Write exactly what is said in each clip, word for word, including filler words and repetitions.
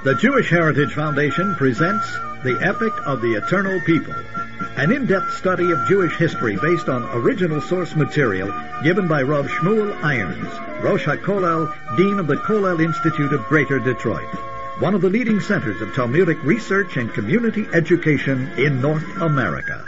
The Jewish Heritage Foundation presents The Epic of the Eternal People, an in-depth study of Jewish history based on original source material given by Rav Shmuel Irons, Rosh HaKollel, Dean of the Kollel Institute of Greater Detroit, one of the leading centers of Talmudic research and community education in North America.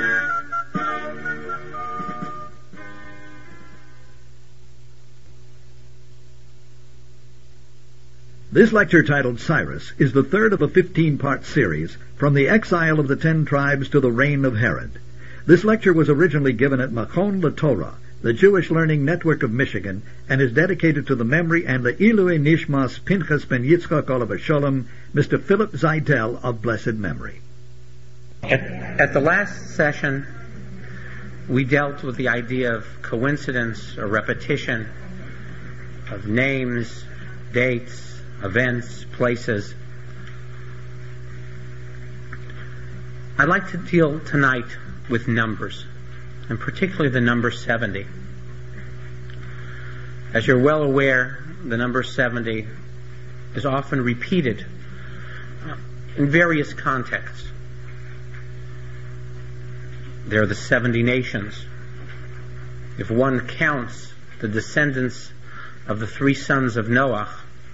This lecture, titled Cyrus, is the third of a fifteen-part series, From the Exile of the Ten Tribes to the Reign of Herod. This lecture was originally given at Machon LaTorah, the Jewish Learning Network of Michigan, and is dedicated to the memory and the Ilui Nishmas Pinchas ben Yitzchak Oliver Sholem, Mister Philip Zeidel of blessed memory. At, at the last session, we dealt with the idea of coincidence or repetition of names, dates, events, places. I'd like to deal tonight with numbers, and particularly the number seventy. As you're well aware, the number seventy is often repeated in various contexts. There are the seventy nations. If one counts the descendants of the three sons of Noah,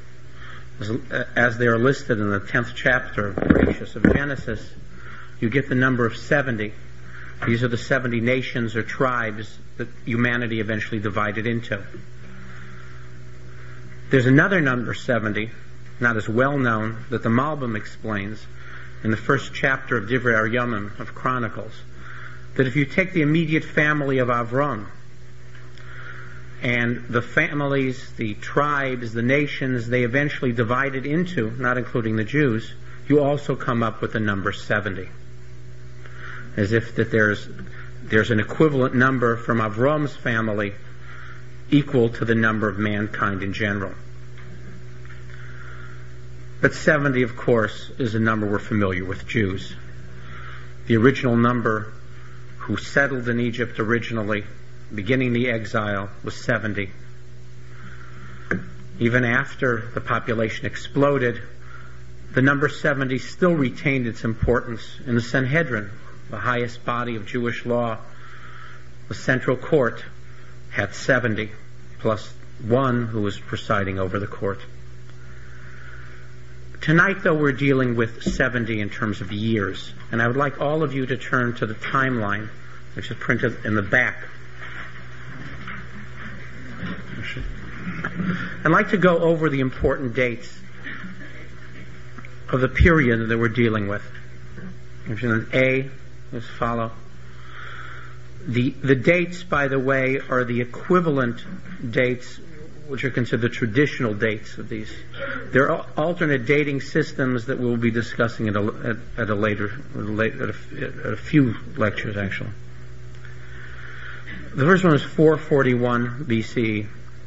as they are listed in the tenth chapter of Bereshis of Genesis, you get the number of seventy. These are the seventy nations or tribes that humanity eventually divided into. There's another number seventy, not as well known, that the Malbim explains in the first chapter of Divrei Aryamim of Chronicles, that if you take the immediate family of Avram, and the families, the tribes, the nations, they eventually divided into, not including the Jews, you also come up with the number seventy. As if that there's there's an equivalent number from Avram's family equal to the number of mankind in general. But seventy, of course, is a number we're familiar with, Jews. The original number who settled in Egypt originally, beginning the exile, was seventy. Even after the population exploded, the number seventy still retained its importance in the Sanhedrin, the highest body of Jewish law. The central court had seventy, plus one who was presiding over the court. Tonight, though, we're dealing with seventy in terms of years, and I would like all of you to turn to the timeline, which is printed in the back. I'd like to go over the important dates of the period that we're dealing with. A, let's follow. The, the dates, by the way, are the equivalent dates which are considered the traditional dates of these. There are alternate dating systems that we'll be discussing at a, at, at a later, at a, at a few lectures, actually. The first one is four forty-one B C E.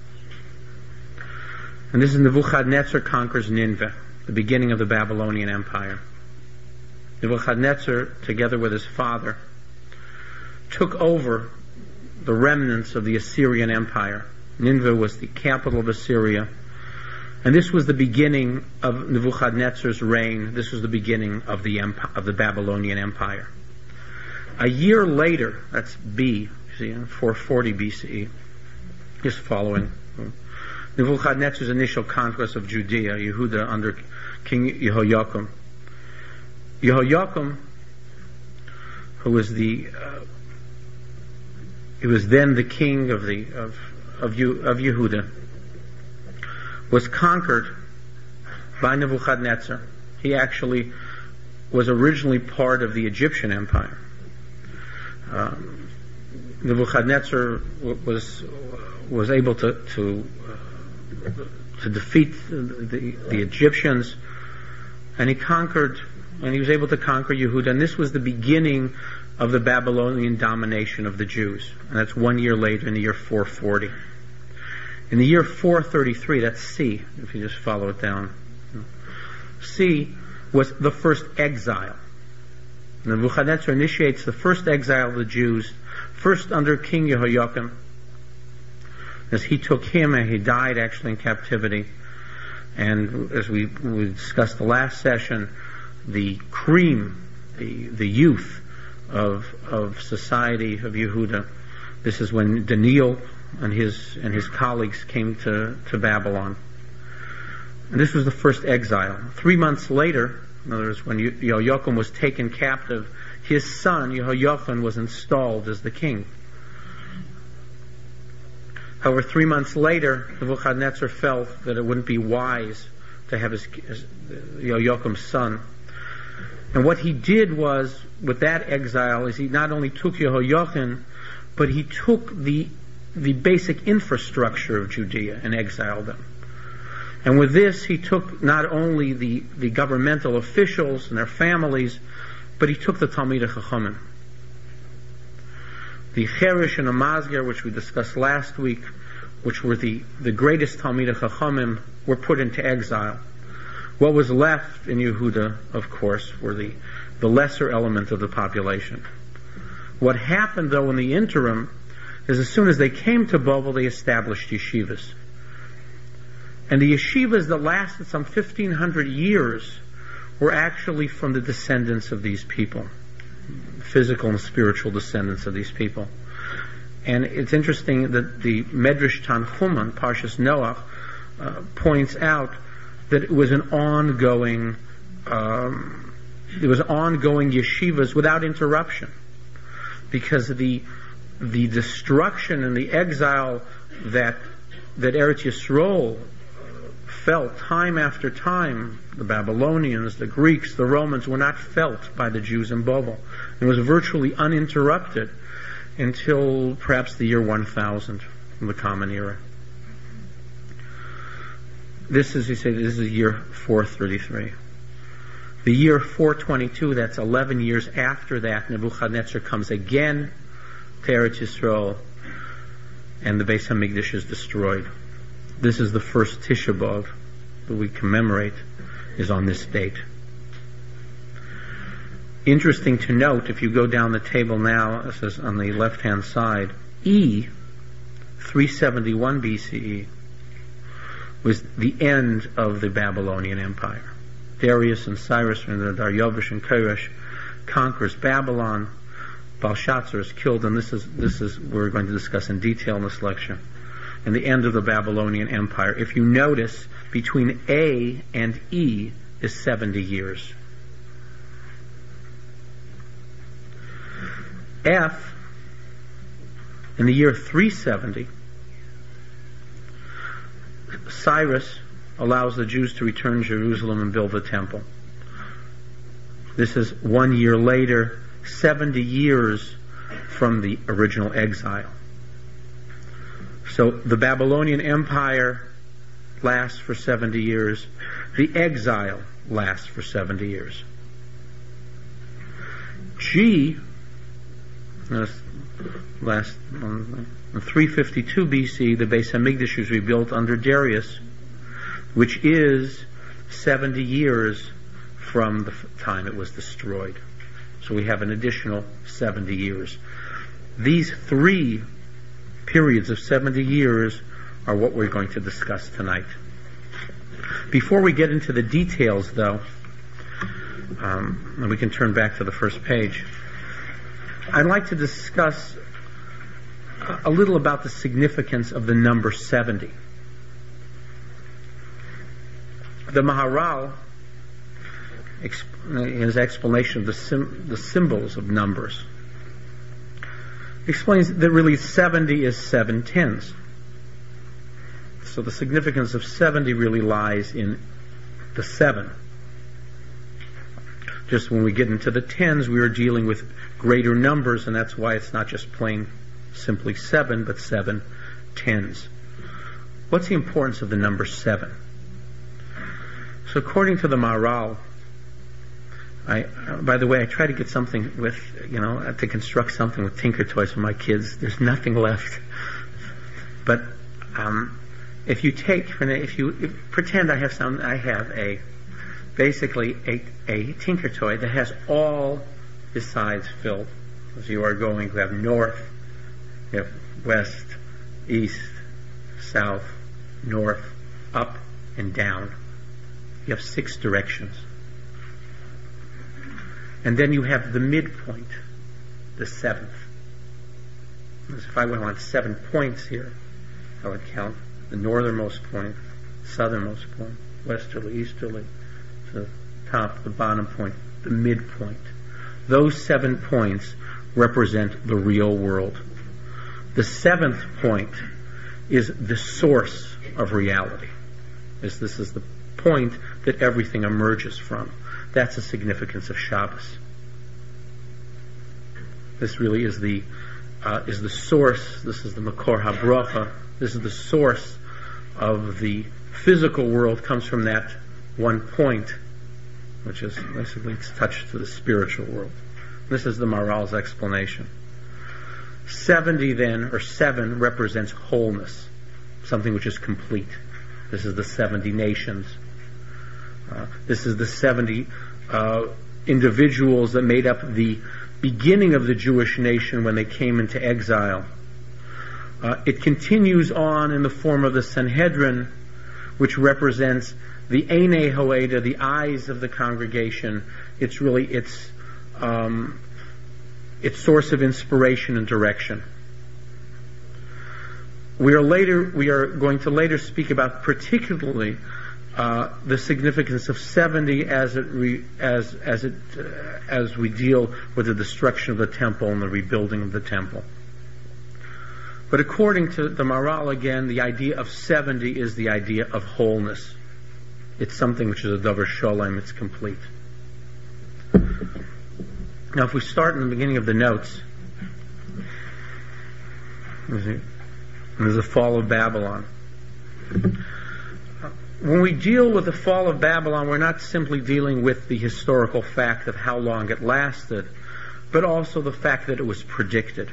And this is Nebuchadnezzar conquers Nineveh, the beginning of the Babylonian Empire. Nebuchadnezzar, together with his father, took over the remnants of the Assyrian Empire. Nineveh was the capital of Assyria. And this was the beginning of Nebuchadnezzar's reign. This was the beginning of the empire, of the Babylonian Empire. A year later, that's B, see, four forty B C E, just following Nebuchadnezzar's initial conquest of Judea, Yehuda, under King Jehoiakim. Jehoiakim, who was the, uh, he was then the king of the of of, of Yehuda, was conquered by Nebuchadnezzar. He actually was originally part of the Egyptian Empire. Um, Nebuchadnezzar was was able to to to defeat the, the, the Egyptians, and he conquered, and he was able to conquer Yehuda, and this was the beginning of the Babylonian domination of the Jews. And that's one year later, in the year four forty. In the year four thirty-three, that's C, if you just follow it down. C was the first exile. Nebuchadnezzar initiates the first exile of the Jews, first under King Jehoiakim, as he took him and he died actually in captivity. And as we, we discussed the last session, the cream, the, the youth of, of society of Yehuda, this is when Daniel and his, and his colleagues came to, to Babylon. And this was the first exile. Three months later, in other words, when Yehoiakim was taken captive, his son, Yehoiachin, was installed as the king. However, three months later, Nebuchadnezzar felt that it wouldn't be wise to have his, his Yehoiakim's son. And what he did was, with that exile, is he not only took Yehoiachin, but he took the the basic infrastructure of Judea and exiled them. And with this, he took not only the, the governmental officials and their families, but he took the Talmidei Chachamim. The Cherish and the Masger, which we discussed last week, which were the, the greatest Talmidei Chachamim, were put into exile. What was left in Yehuda, of course, were the, the lesser element of the population. What happened, though, in the interim, is as soon as they came to Babel, they established yeshivas. And the yeshivas that lasted some fifteen hundred years were actually from the descendants of these people, physical and spiritual descendants of these people. And it's interesting that the Medrash Tanchuma, Parshas Noach, uh, points out that it was an ongoing, um, it was ongoing yeshivas without interruption, because the the destruction and the exile that that Eretz Yisrael felt time after time, the Babylonians, the Greeks, the Romans, were not felt by the Jews in Babel. It was virtually uninterrupted until perhaps the year one thousand from the Common Era. This is, you say, this is the year four thirty-three. The year four twenty-two, that's eleven years after that, Nebuchadnezzar comes again to Eretz Yisrael, and the Beis Hamikdash is destroyed. This is the first Tisha B'Av that we commemorate, is on this date. Interesting to note, if you go down the table now, it says on the left-hand side, E, three seventy-one B C E, was the end of the Babylonian Empire. Darius and Cyrus, and Daryavish and Koresh, conquers Babylon. Belshazzar is killed, and this is this is we're going to discuss in detail in this lecture. And the end of the Babylonian Empire. If you notice, between A and E is seventy years. F, in the year three seventy, Cyrus allows the Jews to return to Jerusalem and build the temple. This is one year later, seventy years from the original exile. So the Babylonian Empire lasts for seventy years. The exile lasts for seventy years. G, uh, last um, three fifty-two B C, the Beis Hamikdash was rebuilt under Darius, which is seventy years from the time it was destroyed. So we have an additional seventy years. These three periods of seventy years are what we're going to discuss tonight. Before we get into the details, though, um, and we can turn back to the first page, I'd like to discuss a little about the significance of the number seventy. The Maharal, in his explanation of the, sim- the symbols of numbers, explains that really seventy is seven tens. So the significance of seventy really lies in the seven. Just when we get into the tens, we are dealing with greater numbers, and that's why it's not just plain simply seven, but seven tens. What's the importance of the number seven? So according to the Maharal, I, uh, by the way, I try to get something with, you know, uh, to construct something with Tinker Toys for my kids. There's nothing left. But um, if you take, if you if, pretend I have some, I have a, basically a, a Tinker Toy that has all the sides filled. As you are going, you have north, you have west, east, south, north, up, and down. You have six directions. And then you have the midpoint, the seventh. As if I went on seven points here, I would count the northernmost point, southernmost point, westerly, easterly, the top, the bottom point, the midpoint. Those seven points represent the real world. The seventh point is the source of reality. This, this is the point that everything emerges from. That's the significance of Shabbos. This really is the uh, is the source. This is the Makor HaBracha. This is the source of the physical world. Comes from that one point, which is basically it's touched to the spiritual world. This is the Maharal's explanation. Seventy then, or seven, represents wholeness, something which is complete. This is the seventy nations. Uh, this is the seventy uh, individuals that made up the beginning of the Jewish nation when they came into exile. Uh, it continues on in the form of the Sanhedrin, which represents the Einei Hoeda, the eyes of the congregation. It's really its um, its source of inspiration and direction. We are later we are going to later speak about particularly uh, the significance of seventy as it re, as as it uh, as we deal with the destruction of the temple and the rebuilding of the temple. But according to the Maharal, again, the idea of seventy is the idea of wholeness. It's something which is a davar sholem. It's complete. Now, if we start in the beginning of the notes, there's the fall of Babylon. When we deal with the fall of Babylon, we're not simply dealing with the historical fact of how long it lasted, but also the fact that it was predicted.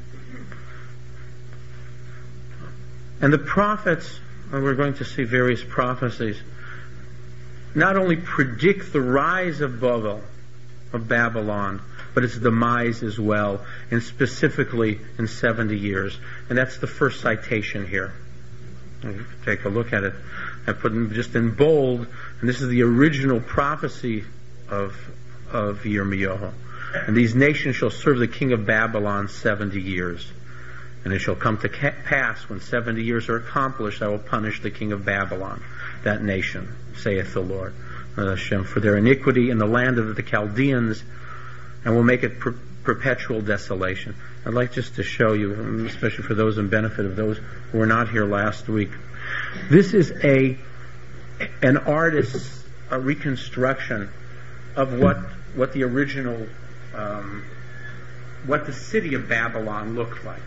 And the prophets, and we're going to see various prophecies, not only predict the rise of Babel, of Babylon, but its demise as well, and specifically in seventy years. And that's the first citation here. Take a look at it. I put it just in bold, and this is the original prophecy of of Yirmiyahu. And these nations shall serve the king of Babylon seventy years. And it shall come to pass, when seventy years are accomplished, I will punish the king of Babylon, that nation, saith the Lord, Hashem, for their iniquity in the land of the Chaldeans, and will make it per- perpetual desolation. I'd like just to show you, especially for those in benefit of those who were not here last week. This is a an artist's a reconstruction of what what the original, um, what the city of Babylon looked like.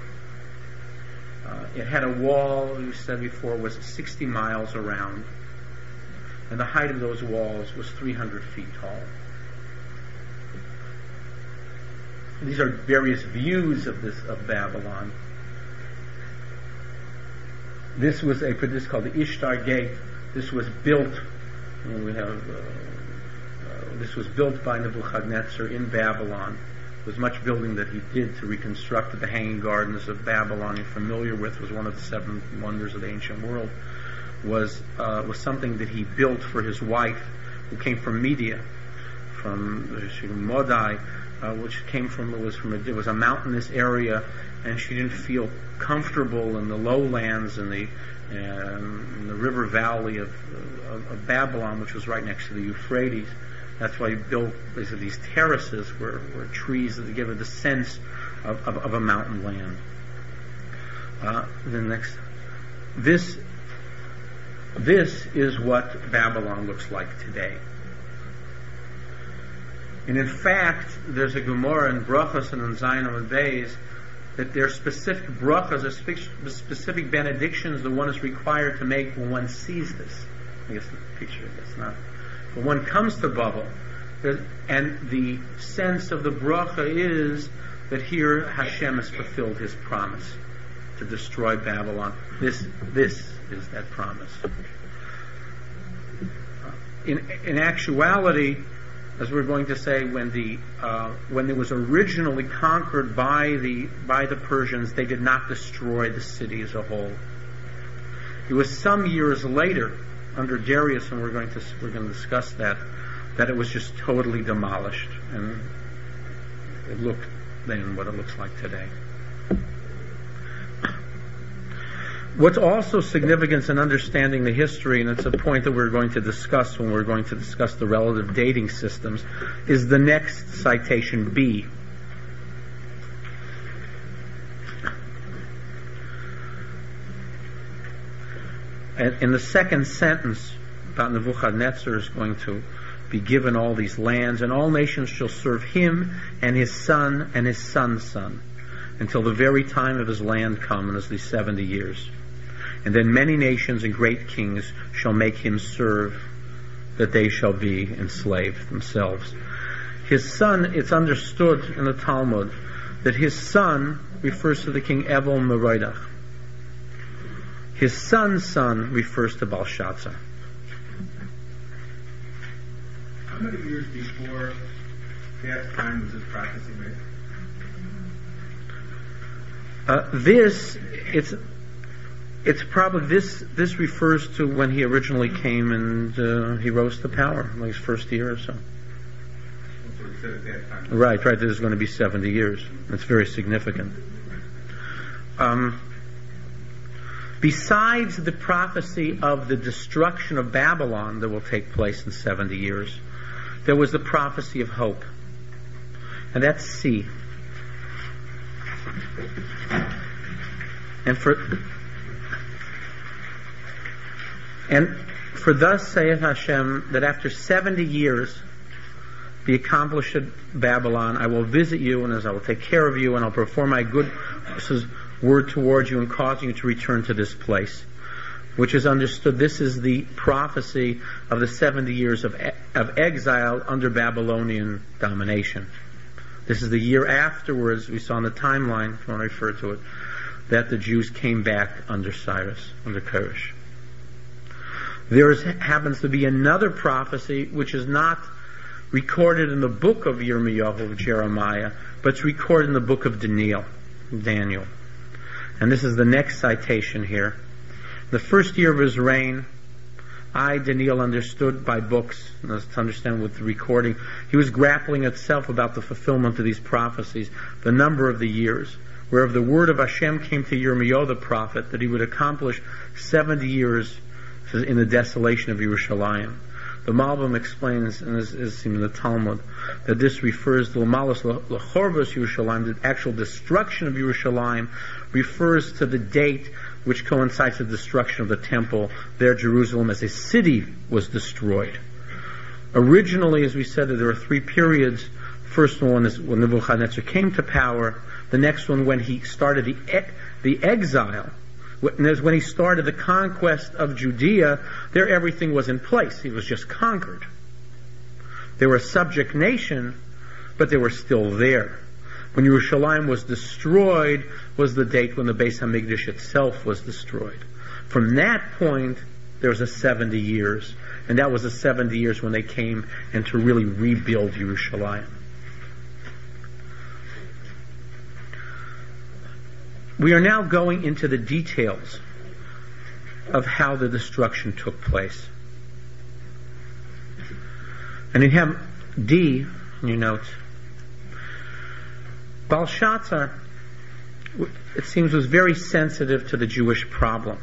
Uh, it had a wall, you said before, was sixty miles around, and the height of those walls was three hundred feet tall. These are various views of this of Babylon. This was a this is called the Ishtar Gate. This was built. We have uh, uh, this was built by Nebuchadnezzar in Babylon. There was much building that he did to reconstruct the Hanging Gardens of Babylon. You're familiar with, was one of the seven wonders of the ancient world. Was uh, was something that he built for his wife, who came from Media, from Modai. Uh, which came from it was from a, it was a mountainous area, and she didn't feel comfortable in the lowlands and the um, in the river valley of, of, of Babylon, which was right next to the Euphrates. That's why he built these, these terraces where, where trees that give it the sense of, of, of a mountain land. Uh, the next, this this is what Babylon looks like today. And in fact, there's a Gemara in Brachos and in Zayin and Beis that there are specific brachas, or specific benedictions the one is required to make when one sees this. I guess the picture, that's not. When one comes to Babel, and the sense of the bracha is that here Hashem has fulfilled His promise to destroy Babylon. This, this is that promise. In, in actuality, as we're going to say, when the uh, when it was originally conquered by the by the Persians, they did not destroy the city as a whole. It was some years later, under Darius, and we're going to we're going to discuss that, that it was just totally demolished, and it looked then what it looks like today. What's also significant in understanding the history, and it's a point that we're going to discuss when we're going to discuss the relative dating systems, is the next citation, B. And in the second sentence about Nebuchadnezzar is going to be given all these lands, and all nations shall serve him and his son and his son's son until the very time of his land come, and as these seventy years. And then many nations and great kings shall make him serve, that they shall be enslaved themselves. His son, it's understood in the Talmud that his son refers to the king Evil Merodach. His son's son refers to Belshazzar. How many years before that time was this prophecy made? Uh, this, it's it's probably, this this refers to when he originally came and uh, he rose to power, like his first year or so. So it said at that time. Right, right, there's going to be seventy years. That's very significant. Um, besides the prophecy of the destruction of Babylon that will take place in seventy years, there was the prophecy of hope. And that's C. And for and for thus saith Hashem, that after seventy years be accomplished at Babylon, I will visit you, and as I will take care of you, and I'll perform my good word towards you, and cause you to return to this place. Which is understood, this is the prophecy of the seventy years of, of exile under Babylonian domination. This is the year afterwards, we saw in the timeline, if you want to refer to it, that the Jews came back under Cyrus, under Koresh. There is, happens to be another prophecy which is not recorded in the book of Yirmiyahu, of Jeremiah, but it's recorded in the book of Daniel. Daniel. And this is the next citation here. The first year of his reign, I, Daniel, understood by books, and to understand with the recording, he was grappling itself about the fulfillment of these prophecies, the number of the years, whereof the word of Hashem came to Yirmiyahu the prophet, that he would accomplish seventy years in the desolation of Yerushalayim. The Malbim explains, and this is in the Talmud, that this refers to L'malos L'chorvos Yerushalayim, the actual destruction of Yerushalayim, refers to the date which coincides with the destruction of the temple. There, Jerusalem as a city was destroyed. Originally, as we said, there are three periods. First one is when Nebuchadnezzar came to power. The next one, when he started the e- the exile. When he started the conquest of Judea, there everything was in place. He was just conquered. They were a subject nation, but they were still there. When Yerushalayim was destroyed was the date when the Beis HaMikdash itself was destroyed. From that point, there was a seventy years, and that was the seventy years when they came and to really rebuild Yerushalayim. We are now going into the details of how the destruction took place. And you have D in your notes. Belshazzar, it seems, was very sensitive to the Jewish problem.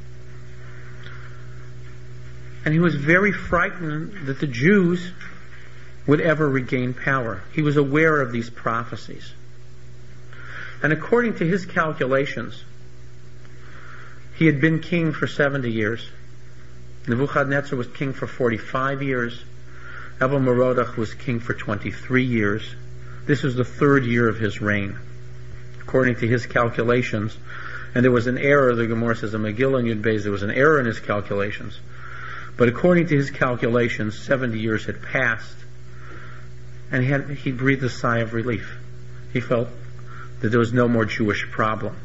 And he was very frightened that the Jews would ever regain power. He was aware of these prophecies. And according to his calculations, he had been king for seventy years. Nebuchadnezzar was king for forty-five years. Evil Merodach was king for twenty-three years. This was the third year of his reign, according to his calculations. And there was an error, the Gemara says in Megillah and Yud Beis, there was an error in his calculations. But according to his calculations, seventy years had passed, and he, had, he breathed a sigh of relief. He felt that there was no more Jewish problem.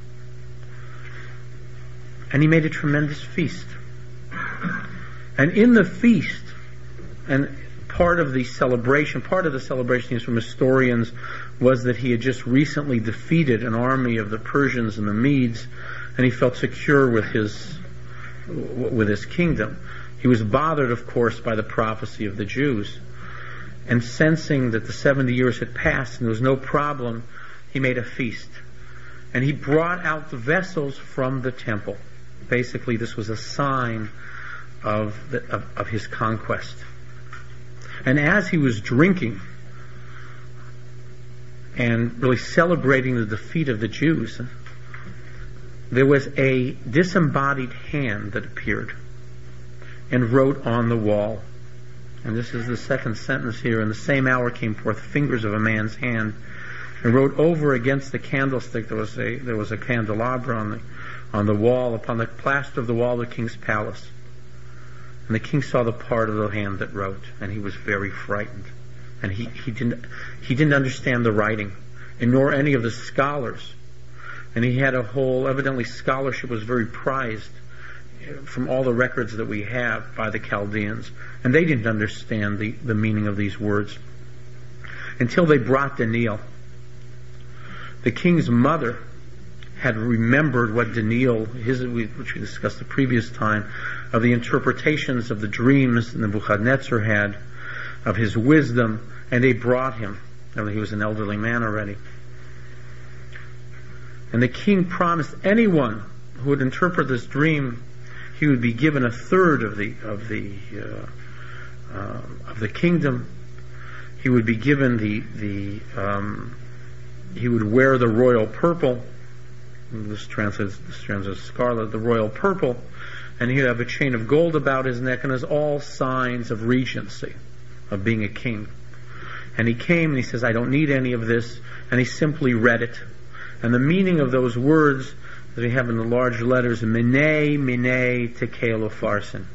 And he made a tremendous feast. And in the feast, and part of the celebration, part of the celebration is from historians, was that he had just recently defeated an army of the Persians and the Medes, and he felt secure with his with his kingdom. He was bothered, of course, by the prophecy of the Jews. And sensing that the seventy years had passed and there was no problem, he made a feast. And he brought out the vessels from the temple. Basically, this was a sign of, the, of, of his conquest. And as he was drinking and really celebrating the defeat of the Jews, there was a disembodied hand that appeared and wrote on the wall. And this is the second sentence here. In the same hour came forth fingers of a man's hand, and wrote over against the candlestick. There was a there was a candelabra on the on the wall, upon the plaster of the wall of the king's palace. And the king saw the part of the hand that wrote, and he was very frightened. And he, he didn't he didn't understand the writing, and nor any of the scholars. And he had a whole, evidently scholarship was very prized from all the records that we have by the Chaldeans. And they didn't understand the, the meaning of these words until they brought Daniel. The king's mother had remembered what Daniel, his, which we discussed the previous time, of the interpretations of the dreams Nebuchadnezzar had, of his wisdom, and they brought him. Now, he was an elderly man already. And the king promised anyone who would interpret this dream, he would be given a third of the of the uh, uh, of the kingdom. He would be given the the um, he would wear the royal purple. This translates this translates scarlet, the royal purple, and he would have a chain of gold about his neck, and as all signs of regency, of being a king. And he came and he says, "I don't need any of this," and he simply read it. And the meaning of those words, as we have in the large letters, Minei, Minei, Tekel, Upharsin.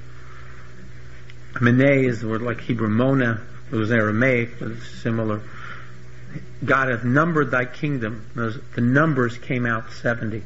Minei is the word like Hebrew Mona. It was Aramaic, but it's similar. God hath numbered thy kingdom. Those, the numbers came out seventy.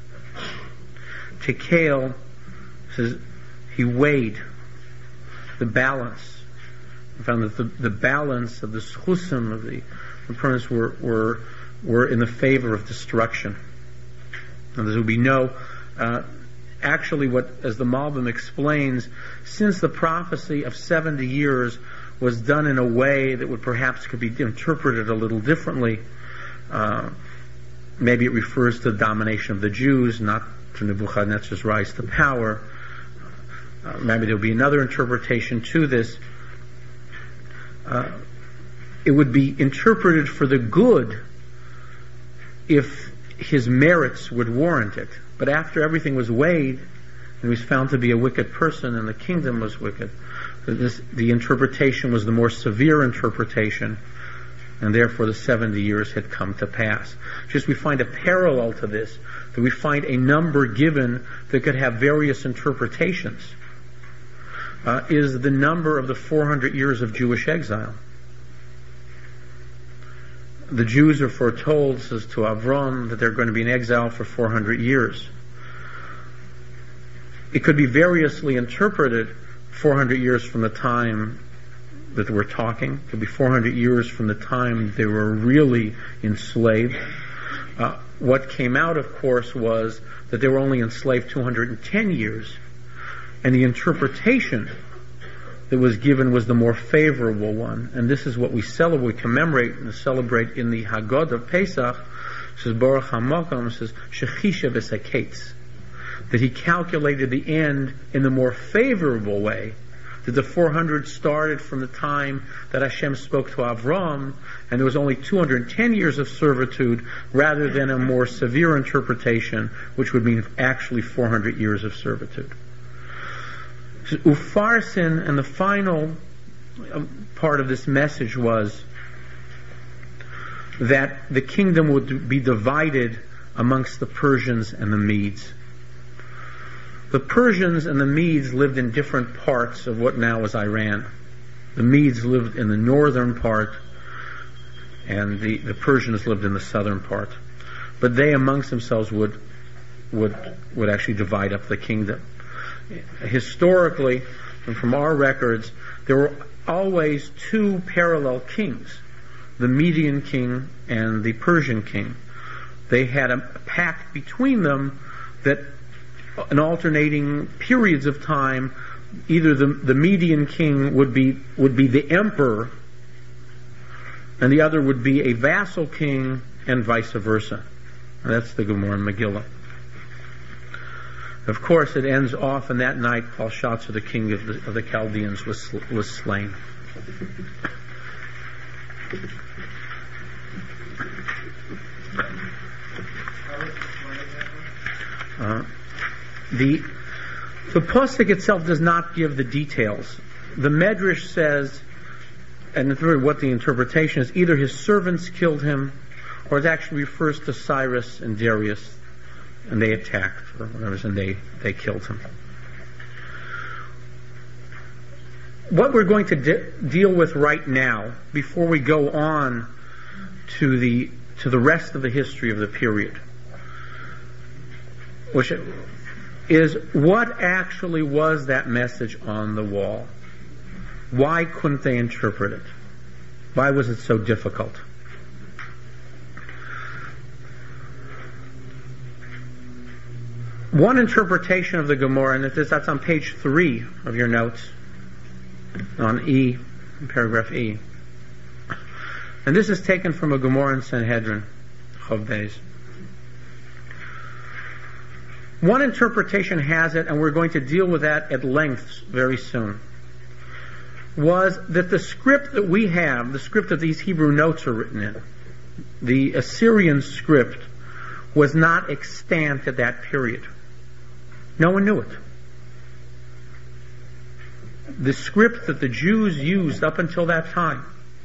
Tekel says he weighed the balance. He found that the, the balance of the schusim of the opponents were, were were in the favor of destruction. And there would be no, uh, actually what, as the Malbim explains, since the prophecy of seventy years was done in a way that would perhaps could be interpreted a little differently, uh, maybe it refers to the domination of the Jews, not to Nebuchadnezzar's rise to power. Uh, maybe there would be another interpretation to this. Uh, it would be interpreted for the good if his merits would warrant it. But after everything was weighed, and he was found to be a wicked person, and the kingdom was wicked, this, the interpretation was the more severe interpretation, and therefore the seventy years had come to pass. Just we find a parallel to this, that we find a number given that could have various interpretations, uh, is the number of the four hundred years of Jewish exile. The Jews are foretold, says to Avram, that they're going to be in exile for four hundred years. It could be variously interpreted four hundred years from the time that we're talking. It could be four hundred years from the time they were really enslaved. Uh, what came out, of course, was that they were only enslaved two hundred ten years. And the interpretation that was given was the more favorable one. And this is what we celebrate, we commemorate and celebrate in the Haggadah of Pesach. It says, Baruch HaMakom, it says, Shechisha v'saketz. That he calculated the end in the more favorable way. That the four hundred started from the time that Hashem spoke to Avram, and there was only two hundred ten years of servitude, rather than a more severe interpretation, which would mean actually four hundred years of servitude. Upharsin, and the final part of this message was that the kingdom would be divided amongst the Persians and the Medes. The Persians and the Medes lived in different parts of what now is Iran. The Medes lived in the northern part, and the, the Persians lived in the southern part. But they amongst themselves would would would actually divide up the kingdom. Historically, and from our records, there were always two parallel kings, the Median king and the Persian king. They had a pact between them that in alternating periods of time either the, the Median king would be would be the emperor, and the other would be a vassal king, and vice versa. And that's the Gemara Megillah. Of course, it ends off, and that night Belshazzar, the king of the, of the Chaldeans, was was slain. Uh, the the pasuk itself does not give the details. The Medrash says, and it's really what the interpretation is, either his servants killed him, or it actually refers to Cyrus and Darius, and they attacked, or whatever, and they, they killed him. What we're going to de- deal with right now, before we go on to the to the rest of the history of the period, which is what actually was that message on the wall. Why couldn't they interpret it? Why was it so difficult? One interpretation of the Gemara, and that's on page three of your notes, on E, paragraph E. And this is taken from a Gemara in Sanhedrin, Chav Beis. One interpretation has it, and we're going to deal with that at length very soon, was that the script that we have, the script that these Hebrew notes are written in, the Assyrian script, was not extant at that period. No one knew it. The script that the Jews used up until that time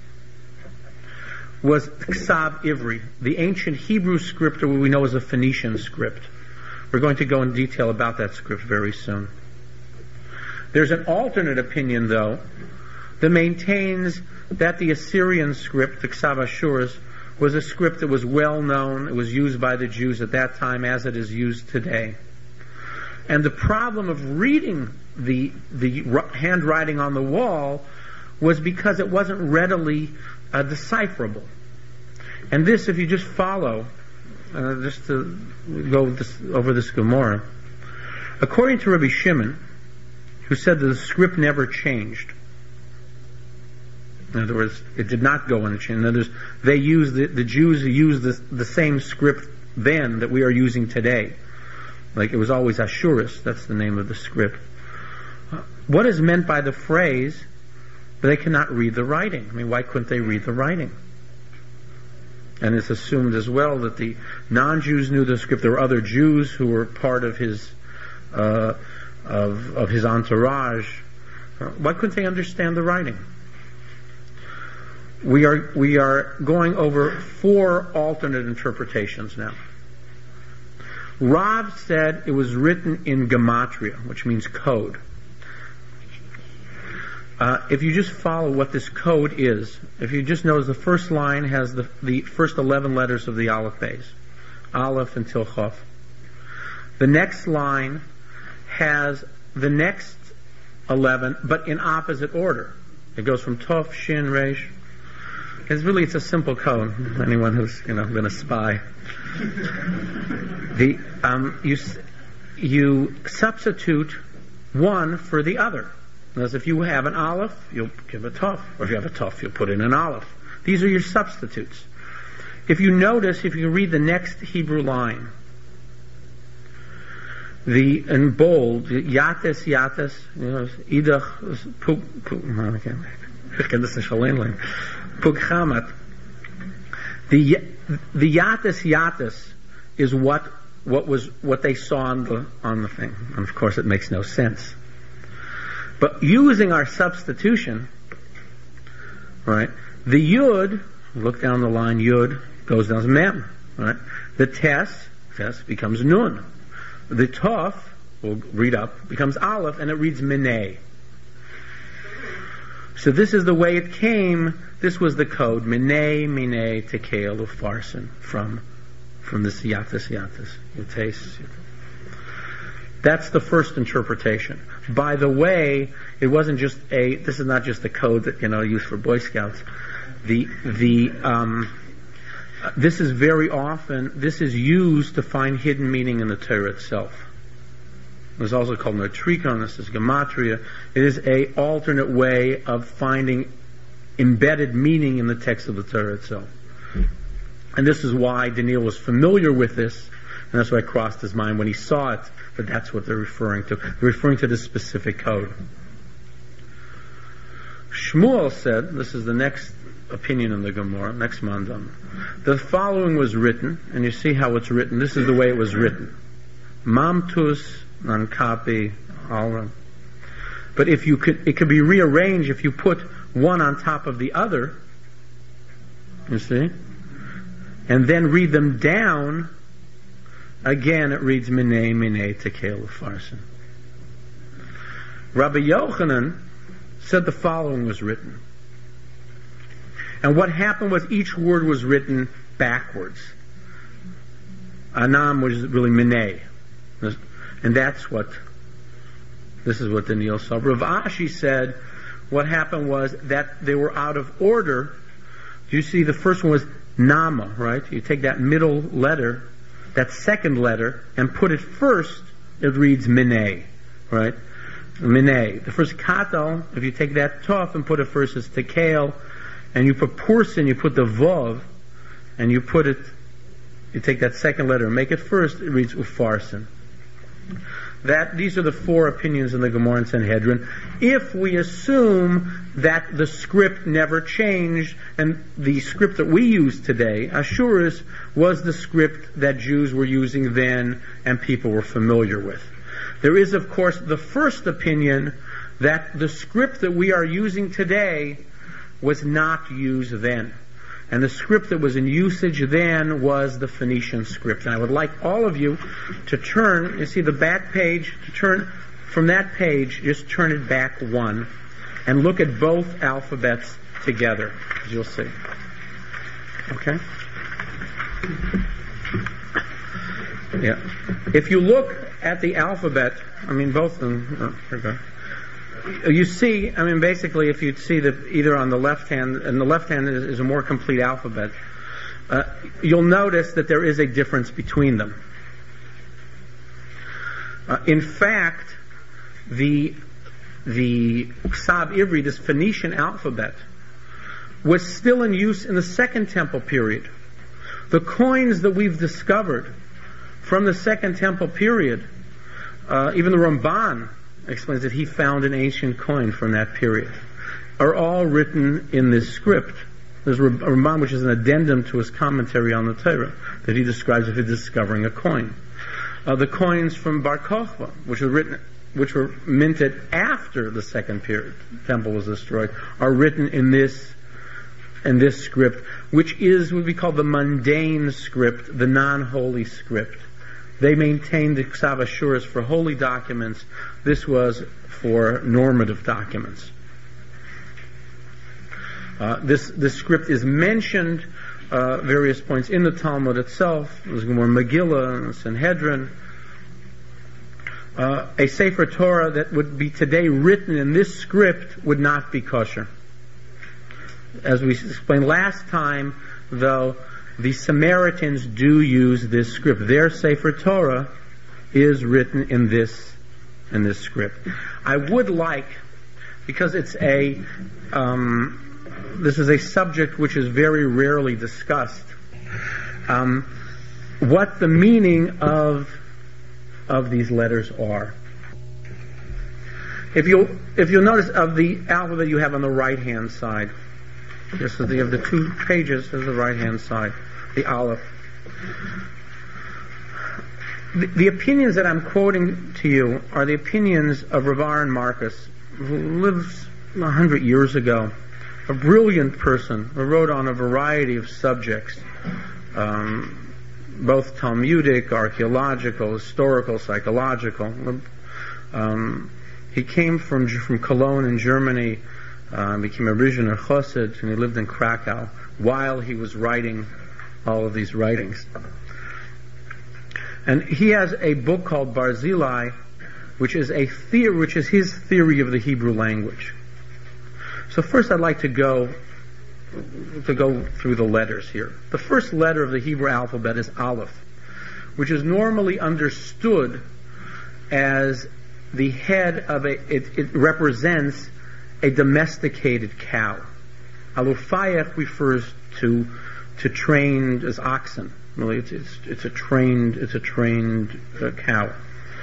was Ksav Ivri, the ancient Hebrew script, or what we know as a Phoenician script. We're going to go in detail about that script very soon. There's an alternate opinion, though, that maintains that the Assyrian script, the Ksav Ashur's, was a script that was well known. It was used by the Jews at that time as it is used today. And the problem of reading the the handwriting on the wall was because it wasn't readily uh, decipherable. And this, if you just follow, uh, just to go this, over this Gemara, according to Rabbi Shimon, who said that the script never changed. In other words, it did not go in a change. In other words, they used the, the Jews used the, the same script then that we are using today. Like it was always Ashurus, that's the name of the script. What is meant by the phrase, they cannot read the writing? I mean, why couldn't they read the writing? And it's assumed as well that the non-Jews knew the script. There were other Jews who were part of his uh, of of his entourage. Why couldn't they understand the writing? We are we are going over four alternate interpretations now. Rav said it was written in gematria, which means code. Uh, if you just follow what this code is, if you just notice the first line has the, the first eleven letters of the Aleph Beis, Aleph until Chaf. The next line has the next eleven, but in opposite order. It goes from Tov, Shin, Resh. It's really, it's a simple code. Anyone who's, you know, been a spy. The um, you you substitute one for the other. As if you have an Aleph, you'll give a Tov, or if you have a Tov, you'll put in an Aleph. These are your substitutes. If you notice, if you read the next Hebrew line, the in bold, Yates, Yates, you know, Idach, Pug, Pugchamat. The the Yates, Yates is what what was what they saw on the on the thing, and of course it makes no sense. But using our substitution, right? The Yud, look down the line, Yud goes down to Mem, right? The Tes, Tes becomes Nun. The Tov, we'll read up, becomes Aleph, and it reads Minei. So this is the way it came. This was the code, Minei, Minei, Tekel, Ufarsin, from from this Yatis, Yatis, Yates. That's the first interpretation. By the way, it wasn't just a, this is not just the code that, you know, used for Boy Scouts. The, the, um, this is very often, this is used to find hidden meaning in the Torah itself. It's also called Notricon. This is Gematria. It is a alternate way of finding embedded meaning in the text of the Torah itself. And this is why Daniel was familiar with this, and that's why it crossed his mind when he saw it, that that's what they're referring to. They're referring to this specific code. Shmuel said, this is the next opinion in the Gemara, next mandam, the following was written, and you see how it's written. This is the way it was written. Mamtus, non-copy, alra. But if you could, it could be rearranged if you put one on top of the other, you see, and then read them down. Again, it reads Minei Minei Tekel Farsin. Rabbi Yochanan said the following was written. And what happened was each word was written backwards. Anam was really Minei. And that's what, this is what Daniel saw. Rav Ashi said what happened was that they were out of order. You see, the first one was Nama, right? You take that middle letter, that second letter, and put it first, it reads Minei, right? Minei. The first Katal, if you take that Tov and put it first, it's Tekel, and you put Pursin, you put the Vov, and you put it, you take that second letter and make it first, it reads Ufarsin. That, these are the four opinions in the Gemara and Sanhedrin. If we assume that the script never changed, and the script that we use today, Ashurus, was the script that Jews were using then and people were familiar with. There is, of course, the first opinion that the script that we are using today was not used then. And the script that was in usage then was the Phoenician script. And I would like all of you to turn, you see the back page, to turn from that page, just turn it back one, and look at both alphabets together, as you'll see. Okay? Yeah. If you look at the alphabet, I mean both of them, oh, here we go. You see, I mean, basically, if you see that either on the left hand, and the left hand is, is a more complete alphabet, uh, you'll notice that there is a difference between them. Uh, in fact, the the Ksav Ivri, this Phoenician alphabet, was still in use in the Second Temple period. The coins that we've discovered from the Second Temple period, uh, even the Ramban explains that he found an ancient coin from that period, are all written in this script. There's a Ramban, which is an addendum to his commentary on the Torah, that he describes as discovering a coin. Uh, the coins from Bar Kokhba, which were written, which were minted after the second period, temple was destroyed, are written in this in this script, which is what we call the mundane script, the non-holy script. They maintained the Ksav Ashuras for holy documents. This was for normative documents. Uh, this this script is mentioned uh, various points in the Talmud itself. There's more Megillah and Sanhedrin. Uh, a Sefer Torah that would be today written in this script would not be kosher. As we explained last time, though, the Samaritans do use this script. Their Sefer Torah is written in this in this script. I would like, because it's a um, this is a subject which is very rarely discussed, um, what the meaning of of these letters are. If you if you'll notice, of the alphabet you have on the right hand side, this is the of the two pages. This is the right hand side, the Aleph. The, the opinions that I'm quoting to you are the opinions of Rav Aaron Marcus, who lives a hundred years ago, a brilliant person who wrote on a variety of subjects, um, both Talmudic, archaeological, historical, psychological. Um, he came from from Cologne in Germany, uh, became a Rizhiner Chassid, and he lived in Krakow while he was writing all of these writings. And he has a book called Barzillai, which is a theory, which is his theory of the Hebrew language. So first, I'd like to go to go through the letters here. The first letter of the Hebrew alphabet is Aleph, which is normally understood as the head of a, it, it represents a domesticated cow. Alufayach refers to to trained as oxen. Really, it's, it's it's a trained it's a trained uh, cow.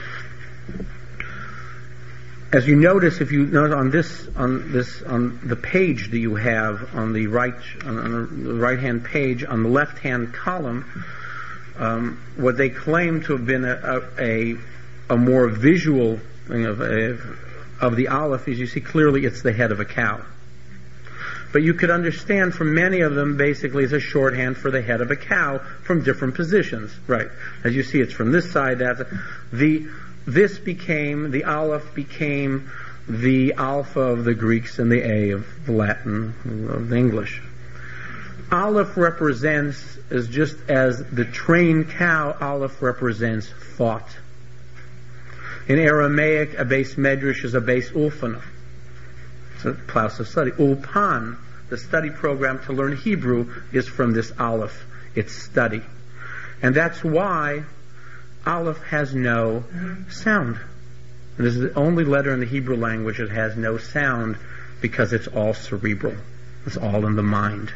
As you notice, if you note on this on this on the page that you have on the right on, on the right hand page on the left hand column, um, what they claim to have been a a, a more visual thing of a, of the Aleph is, you see clearly it's the head of a cow. But you could understand from many of them basically as a shorthand for the head of a cow from different positions. Right. As you see, it's from this side, that the this became, the Aleph became the Alpha of the Greeks and the A of the Latin, of the English. Aleph represents, as just as the trained cow, Aleph represents thought. In Aramaic, a base medrash is a base ulfana. It's a class of study. Ulpan, the study program to learn Hebrew, is from this Aleph. It's study. And that's why Aleph has no sound. It is the only letter in the Hebrew language that has no sound because it's all cerebral. It's all in the mind.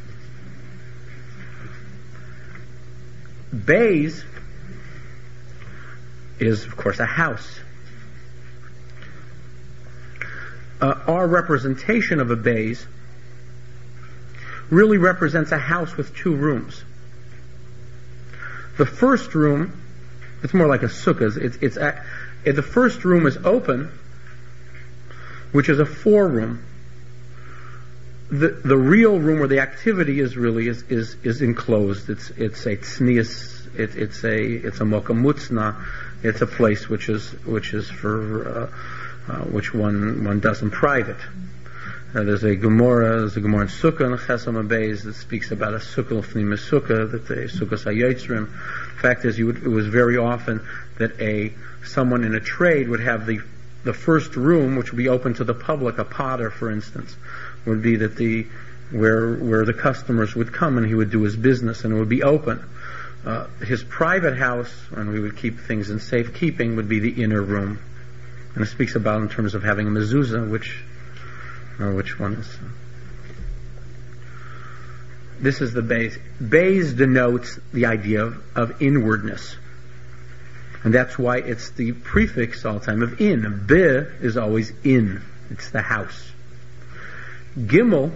Bays is, of course, a house. Uh, our representation of a bays really represents a house with two rooms. The first room, it's more like a sukkah. It's, it's a, the first room is open, which is a four room. The the real room where the activity is really is is, is enclosed. It's it's a tznius. It, it's a it's a mokamutzna. It's a place which is which is for uh, uh, which one one does in private. Uh, there's a Gemara, there's a Gemara in Sukkah and Chesam Abayz that speaks about a Sukkah l'fnim Sukkah, that the Sukkah Sayotzrim. Fact is, you would, it was very often that a someone in a trade would have the the first room, which would be open to the public. A potter, for instance, would be that the where where the customers would come and he would do his business, and it would be open. Uh, his private house, and we would keep things in safekeeping, would be the inner room. And it speaks about in terms of having a mezuzah, which. Or which one is? This is the base. Base denotes the idea of, of inwardness. And that's why it's the prefix all the time of in. Be is always in. It's the house. Gimel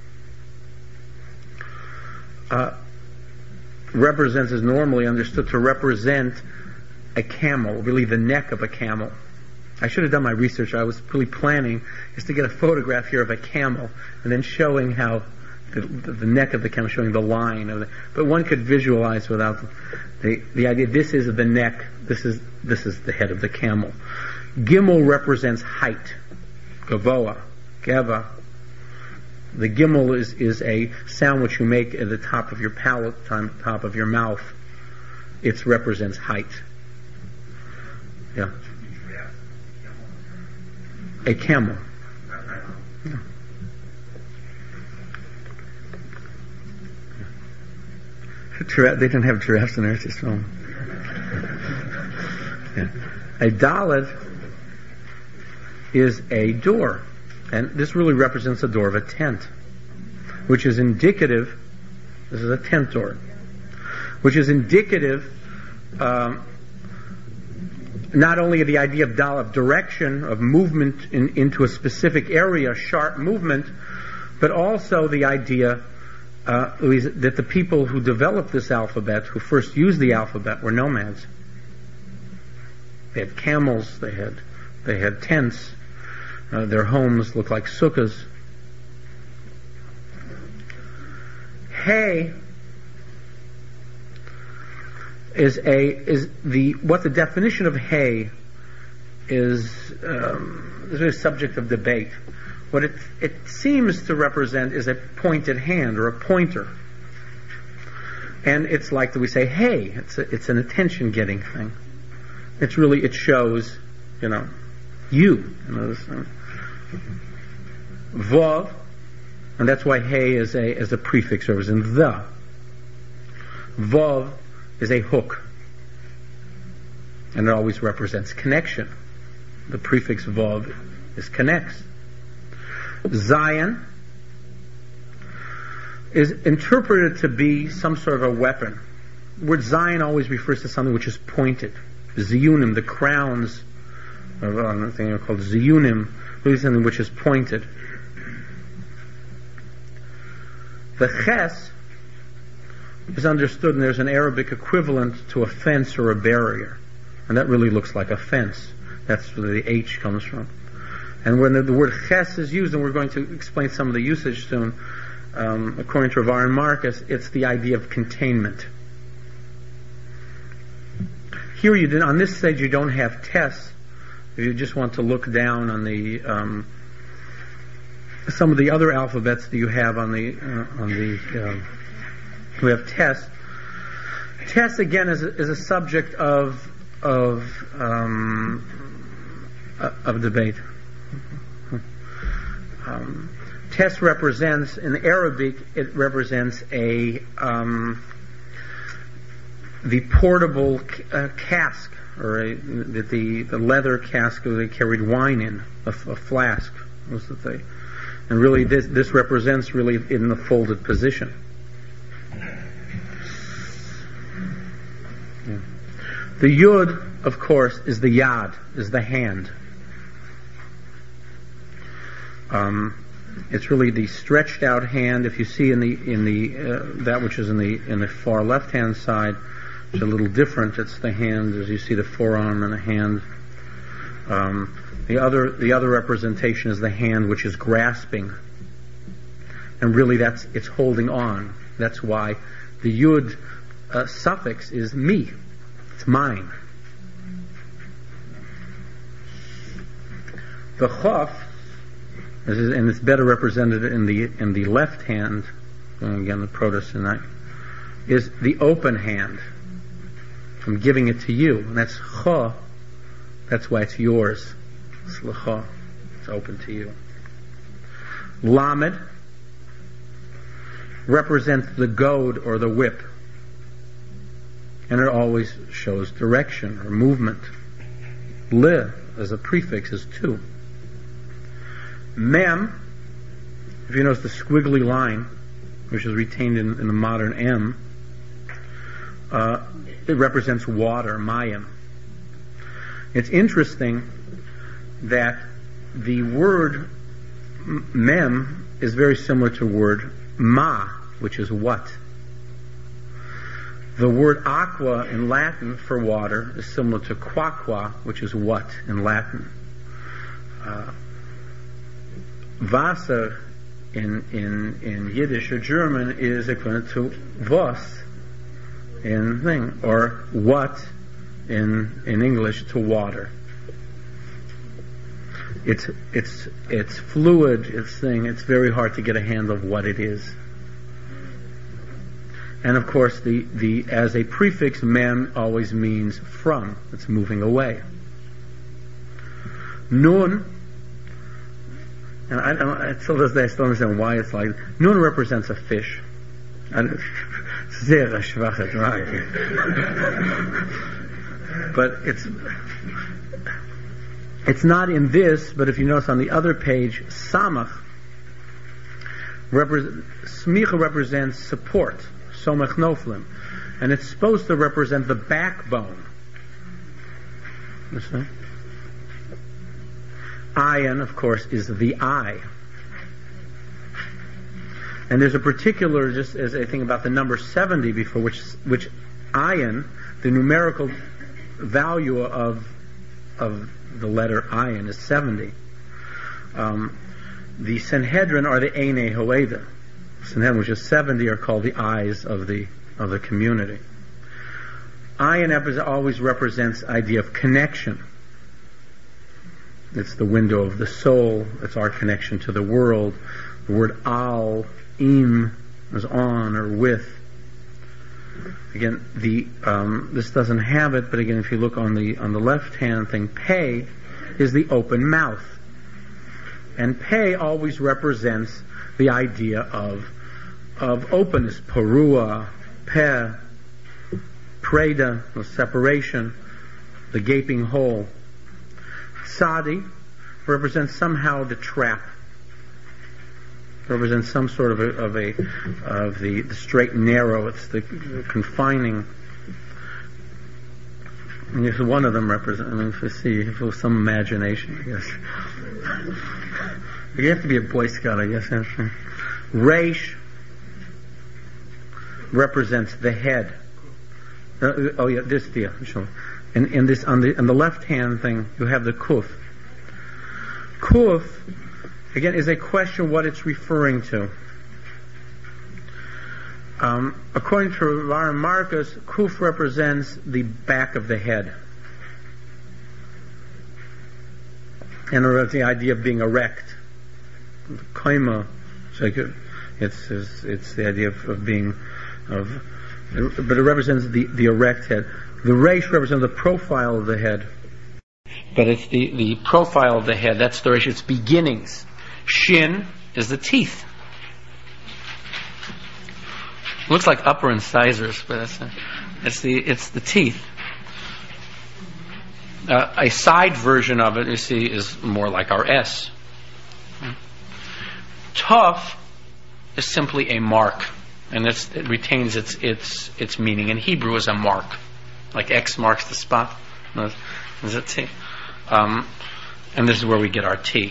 uh, represents, is normally understood to represent a camel, really the neck of a camel. I should have done my research. I was really planning is to get a photograph here of a camel and then showing how the, the, the neck of the camel, showing the line of the, but one could visualize without the, the, the idea. This is the neck. This is this is the head of the camel. Gimel represents height. Gavoa, geva. The gimel is is a sound which you make at the top of your palate, top of your mouth. It represents height. Yeah. A camel. Yeah. They didn't have giraffes in Eretz Yisrael. Yeah. A daled is a door, and this really represents the door of a tent, which is indicative. This is a tent door, which is indicative. Um, Not only the idea of dal, of direction, of movement in, into a specific area, sharp movement, but also the idea uh, that the people who developed this alphabet, who first used the alphabet, were nomads. They had camels, they had they had tents, uh, their homes looked like sukkahs. Hay is a is the what the definition of hay is um, is a subject of debate. What it it seems to represent is a pointed hand or a pointer, and it's like that we say hey. It's a, it's an attention getting thing. It's really it shows you know you. you know, this, uh, Vav, and that's why hay is a is a prefix represents the. Vav is a hook. and it always represents connection. The prefix vav is connects. Zion is interpreted to be some sort of a weapon. The word Zion always refers to something which is pointed. Ziyunim, the crowns of a thing called Ziyunim, really something which is pointed. The Ches is understood, and there's an Arabic equivalent to a fence or a barrier, and that really looks like a fence. That's where the H comes from. And when the, the word Ches is used, and we're going to explain some of the usage soon, um, according to Rav Aaron Marcus, it's the idea of containment. Here you did, on this stage you don't have Tes. If you just want to look down on the um, some of the other alphabets that you have on the uh, on the uh, we have Tes. Tes again is a, is a subject of of um, uh, of debate. Um, Tes represents, in Arabic, it represents a um, the portable uh, cask, or a, the, the the leather cask that they carried wine in, a, a flask was the thing. And really, this this represents really in the folded position. Yeah. The Yud, of course, is the Yad, is the hand. Um, it's really the stretched out hand. If you see in the in the uh, that which is in the in the far left hand side, it's a little different. It's the hand as you see the forearm and the hand. Um, the other the other representation is the hand which is grasping, and really that's it's holding on. That's why the Yud uh, suffix is me. It's mine. The Chaf, and it's better represented in the in the left hand, and again the Protestant, is the open hand. I'm giving it to you, and that's Cha. That's why it's yours. It's L'cha. It's open to you. Lamed represents the goad or the whip, and it always shows direction or movement. Le, as a prefix, is two. Mem, if you notice the squiggly line, which is retained in, in the modern M, uh, it represents water, mayim. It's interesting that the word mem is very similar to the word ma, which is what. The word aqua in Latin for water is similar to quaqua, which is what in Latin. Uh, Wasser in, in, in Yiddish or German is equivalent to was in thing, or what in in English to water. It's it's it's fluid, it's thing, it's very hard to get a handle of what it is. And of course the, the as a prefix mem always means from, it's moving away. Nun, and I don't I still this day I still understand why it's like nun represents a fish. And sehr schwache Drag. But it's it's not in this, but if you notice on the other page, samach repre- smicha represents support, somach noflim, and it's supposed to represent the backbone. Understand? Ayin, of course, is the eye. And there's a particular, just as I think about the number seventy before, which which ayin, the numerical value of of the letter ayin is seventy. Um, the Sanhedrin are the Einei Hoeda. Sanhedrin, which is seventy, are called the eyes of the of the community. Ayin always represents the idea of connection. It's the window of the soul. It's our connection to the world. The word al, im, is on or with. Again, the um, this doesn't have it, but again, if you look on the on the left hand thing, pei is the open mouth, and pei always represents the idea of of openness, parua, peh, preda, separation. the gaping hole. Sadi represents somehow the trap. Represents some sort of a, of a of the, the straight and narrow. It's the confining. And if one of them represents, I mean, if you see, if it was some imagination, I guess. You have to be a Boy Scout, I guess. Reish represents the head. Uh, oh yeah, this deal. And in this on the on the left hand thing, you have the kuf. Kuf, again, is a question what it's referring to. Um, according to Rav Marcus, kuf represents the back of the head, and the idea of being erect. Kaima, it's, it's it's the idea of, of being of, but it represents the, the erect head. The reish represents the profile of the head. But it's the, the profile of the head, that's the reish, its beginnings. Shin is the teeth. Looks like upper incisors, but it's, a, it's the it's the teeth. Uh, a side version of it, you see, is more like our S. Tuf is simply a mark, and it's, it retains its its its meaning. In Hebrew, is a mark, like X marks the spot. Is it T? Um, and this is where we get our T.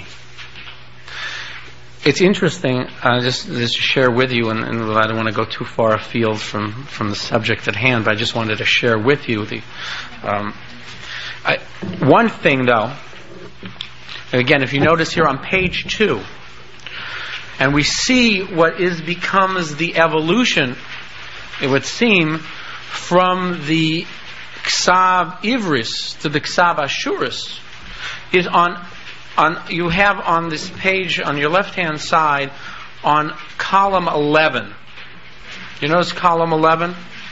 It's interesting, uh, just, just to share with you, and, and I don't want to go too far afield from, from the subject at hand, but I just wanted to share with you the um, I, one thing, though. Again, if you notice here on page two, and we see what is becomes the evolution, it would seem, from the Ksav Ivris to the Ksav Ashuris, is on on you have on this page on your left hand side on column eleven. You notice column eleven?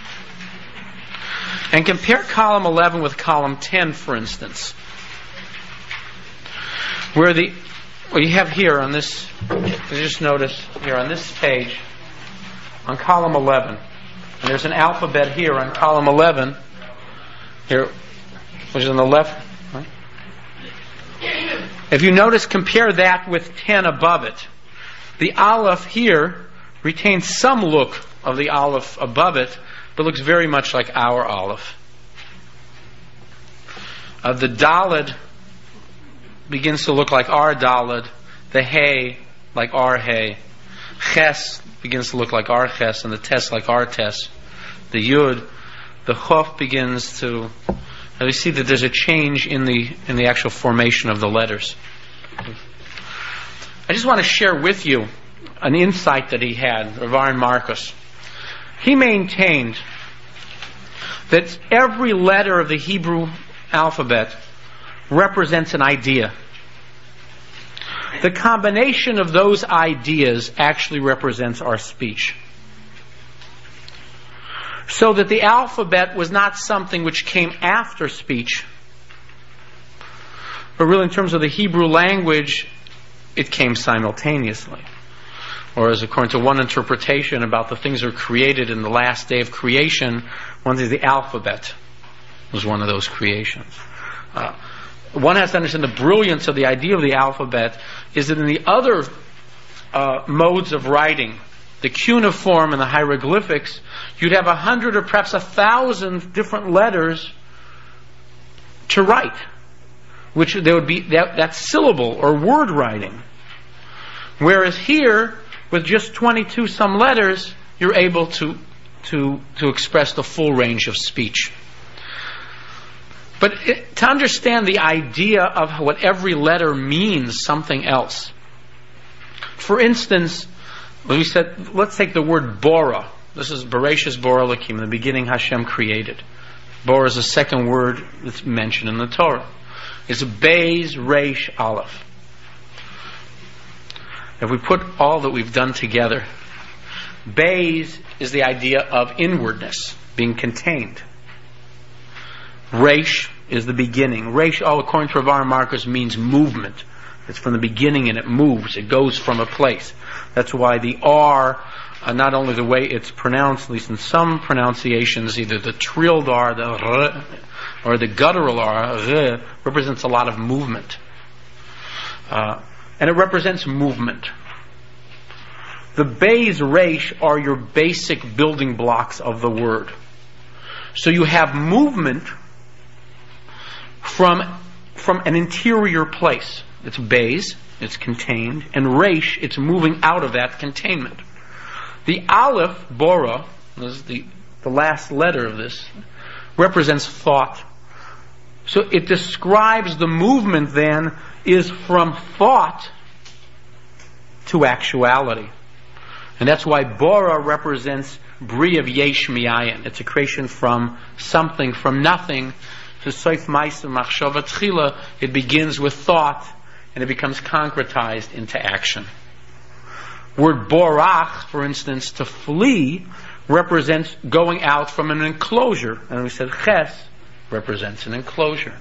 And compare column eleven with column ten, for instance. Where the Well, you have here on this, you just notice here on this page, on column eleven, and there's an alphabet here on column eleven, here, which is on the left. Right? If you notice, compare that with ten above it. The Aleph here retains some look of the Aleph above it, but looks very much like our Aleph. Uh, the Daled begins to look like our Daled, the Hay like our Hay, Ches begins to look like our Ches, and the Tes like our Tes, the Yud, the Chof begins to, and we see that there's a change in the in the actual formation of the letters. I just want to share with you an insight that he had, Rav Aaron Marcus. He maintained that every letter of the Hebrew alphabet represents an idea. The combination of those ideas actually represents our speech. So that the alphabet was not something which came after speech, but really in terms of the Hebrew language, it came simultaneously. Or as according to one interpretation about the things that were created in the last day of creation, one is the alphabet was one of those creations. Uh, one has to understand the brilliance of the idea of the alphabet is that in the other uh, modes of writing, the cuneiform and the hieroglyphics, you'd have a hundred or perhaps a thousand different letters to write, which there would be that, that syllable or word writing. Whereas here, with just twenty-two some letters, you're able to to to express the full range of speech. But it, to understand the idea of what every letter means something else. For instance, we said, let's take the word Bora. This is Bereshis Bora Elokim. In the beginning, Hashem created. Bora is the second word that's mentioned in the Torah. It's Beis Reish Aleph. If we put all that we've done together, Beis is the idea of inwardness, being contained. Reish is the beginning. Reish, all according to Rav Aaron Marcus, means movement. It's from the beginning and it moves. It goes from a place. That's why the R, uh, not only the way it's pronounced, at least in some pronunciations, either the trilled R, the R, or the guttural R, R, represents a lot of movement. Uh, and it represents movement. The Beis Reish are your basic building blocks of the word. So you have movement from, from an interior place. It's Beis, it's contained, and Reish, it's moving out of that containment. The Aleph, Bora, this is the, the last letter of this, represents thought. So it describes the movement then is from thought to actuality. And that's why Bora represents Bri of Yesh Mi'ayin. It's a creation from something, from nothing. To Soif Ma'aseh Machshava Tchila, it begins with thought and it becomes concretized into action. Word Borach, for instance, to flee, represents going out from an enclosure. And we said Ches represents an enclosure.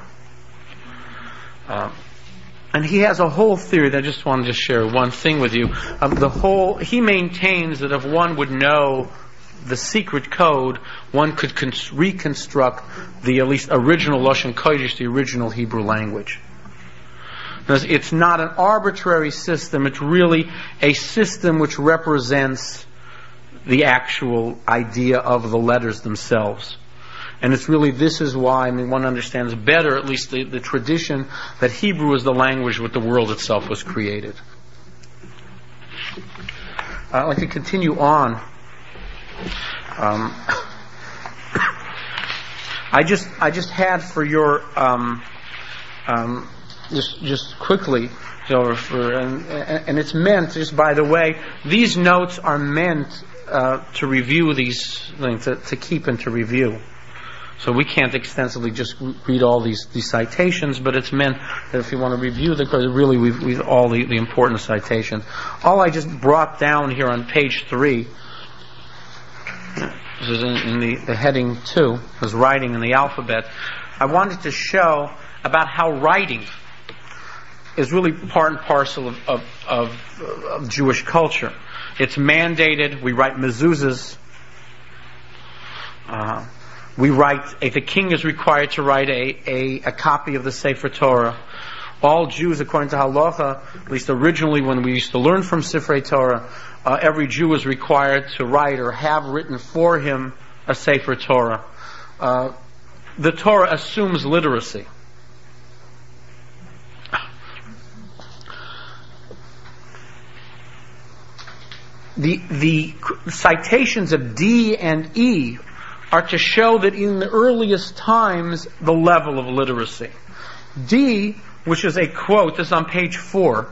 Uh, And he has a whole theory that I just wanted to share one thing with you. Um, the whole he maintains that if one would know the secret code, one could con- reconstruct the at least original Lashon Kodesh, the original Hebrew language. Because it's not an arbitrary system; it's really a system which represents the actual idea of the letters themselves. And it's really, this is why, I mean, one understands better, at least the, the tradition, that Hebrew is the language with the world itself was created. I'd like to continue on. Um, I just, I just had for your, um, um, just, just quickly, so for, and, and it's meant, just by the way, these notes are meant uh, to review these things, to, to keep and to review. So we can't extensively just read all these, these citations, but it's meant that if you want to review the, because really we've, we've all the, the important citations. All I just brought down here on page three, this is in, in the, the heading two, was writing in the alphabet. I wanted to show about how writing is really part and parcel of, of, of, of Jewish culture. It's mandated. We write mezuzahs. Uh, We write, if the king is required to write a, a, a copy of the Sefer Torah. All Jews, according to Halacha, at least originally when we used to learn from Sifrei Torah, uh, every Jew is required to write or have written for him a Sefer Torah. Uh, the Torah assumes literacy. The, the citations of D and E are to show that in the earliest times, the level of literacy. D, which is a quote, this is on page four.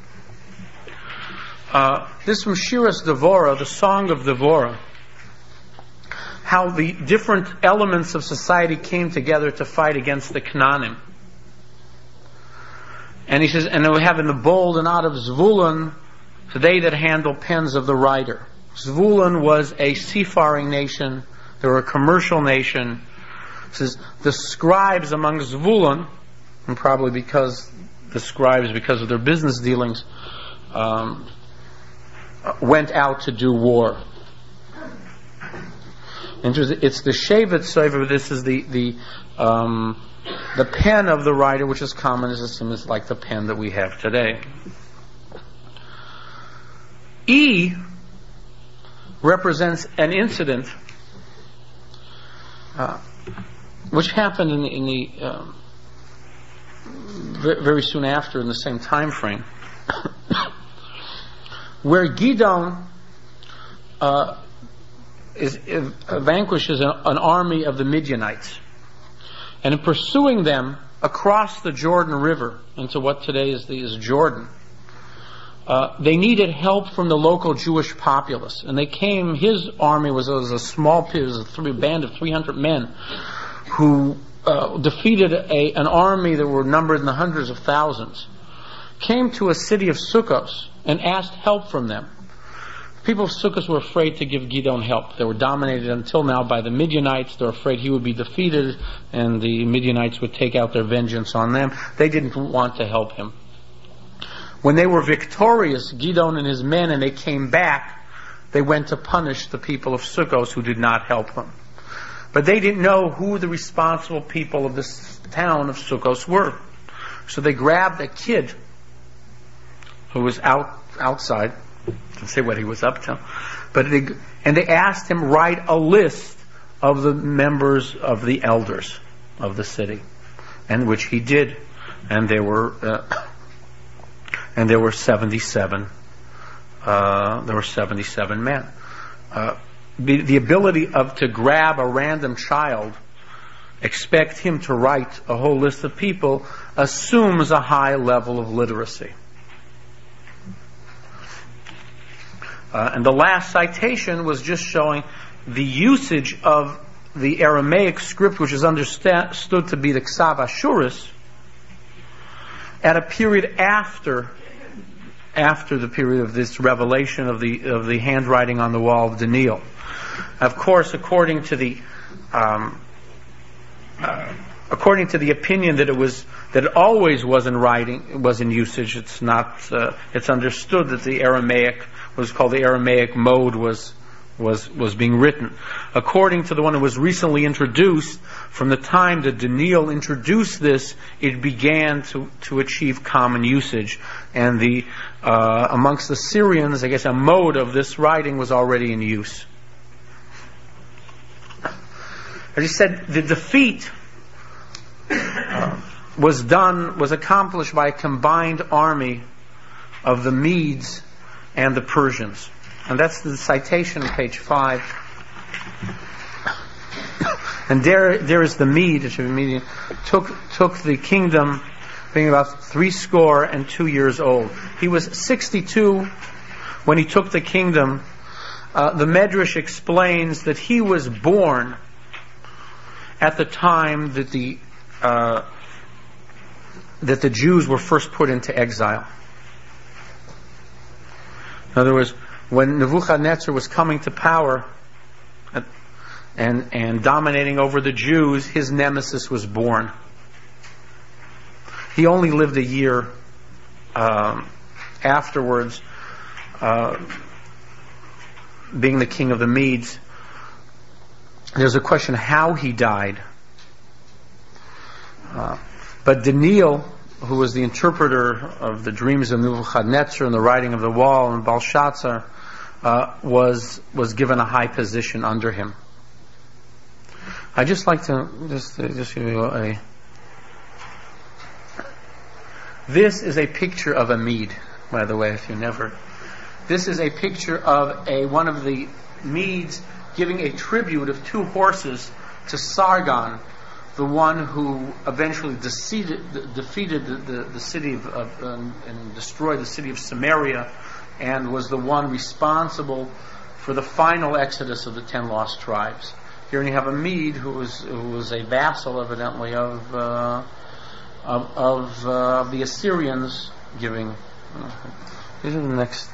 Uh, this is from Shiras Devora, the Song of Devora. How the different elements of society came together to fight against the Canaanim. And he says, and we have in the bold and out of Zvulun, so they that handle pens of the writer. Zvulun was a seafaring nation. They were a commercial nation. It says the scribes among Zvulun, and probably because the scribes, because of their business dealings, um, went out to do war. And it's the Shevet Sofer. This is the the um, the pen of the writer, which is common as assumed is like the pen that we have today. E represents an incident uh, which happened in the, in the uh, very soon after, in the same time frame, where Gidon uh, is, uh, vanquishes an, an army of the Midianites, and in pursuing them across the Jordan River into what today is the is Jordan. Uh, they needed help from the local Jewish populace, and they came. His army was, was a small, it was a three, band of three hundred men, who uh, defeated a, an army that were numbered in the hundreds of thousands. Came to a city of Sukkos and asked help from them. People of Sukkos were afraid to give Gidon help. They were dominated until now by the Midianites. They were afraid he would be defeated, and the Midianites would take out their vengeance on them. They didn't want to help him. when they were victorious, Gidon and his men, and they came back, they went to punish the people of Sukkos who did not help them. But they didn't know who the responsible people of this town of Sukkos were. So they grabbed a kid who was out outside, I don't say what he was up to, but they, and they asked him write a list of the members of the elders of the city, and which he did, and there were uh, and there were seventy-seven. Uh, there were seventy-seven men. Uh, the, the ability of to grab a random child, expect him to write a whole list of people, assumes a high level of literacy. Uh, and the last citation was just showing the usage of the Aramaic script, which is understood to be the Ksav Ashuris, at a period after after the period of this revelation of the of the handwriting on the wall of Daniel. Of course, according to the um, uh, according to the opinion that it was that it always was in writing, was in usage. It's not. Uh, it's understood that the Aramaic, what was called the Aramaic mode, was was was being written. According to the one that was recently introduced, from the time that Daniel introduced this, it began to, to achieve common usage. And the uh, amongst the Syrians, I guess a mode of this writing was already in use. As he said, the defeat uh, was done, was accomplished by a combined army of the Medes and the Persians. And that's the citation on page five. And there, there is the Mede, it should be Median, took took the kingdom, being about three score and two years old. He was sixty-two when he took the kingdom. Uh, the Medrash explains that he was born at the time that the uh, that the Jews were first put into exile. In other words, when Nebuchadnezzar was coming to power and and dominating over the Jews, his nemesis was born. He only lived a year um, afterwards, uh, being the king of the Medes. There's a question how he died. Uh, but Daniel, who was the interpreter of the dreams of Nebuchadnezzar and the writing of the wall, and Belshazzar, uh, was was given a high position under him. I'd just like to just uh, just give you a. This is a picture of a Mede, by the way, if you never. This is a picture of a one of the Medes giving a tribute of two horses to Sargon, the one who eventually defeated, defeated the, the, the city of, of um, and destroyed the city of Samaria, and was the one responsible for the final exodus of the ten lost tribes. Here you have a Mede who was who was a vassal, evidently, of uh, of, of uh, the Assyrians, giving. Uh, these are the next.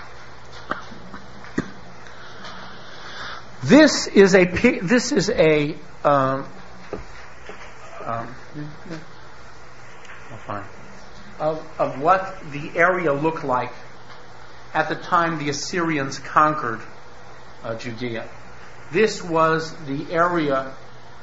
This is a this is a um, um, oh, fine. Of of what the area looked like at the time the Assyrians conquered uh, Judea. This was the area.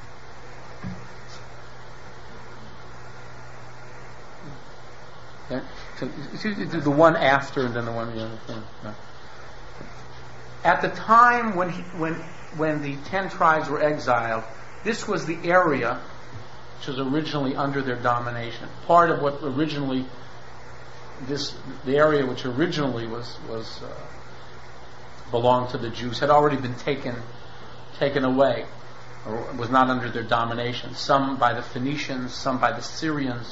Yeah, the one after and then the one the other thing. No. At the time when he, when when the ten tribes were exiled, this was the area which was originally under their domination. Part of what originally this the area which originally was was uh, belonged to the Jews had already been taken taken away, or was not under their domination. Some by the Phoenicians, some by the Syrians,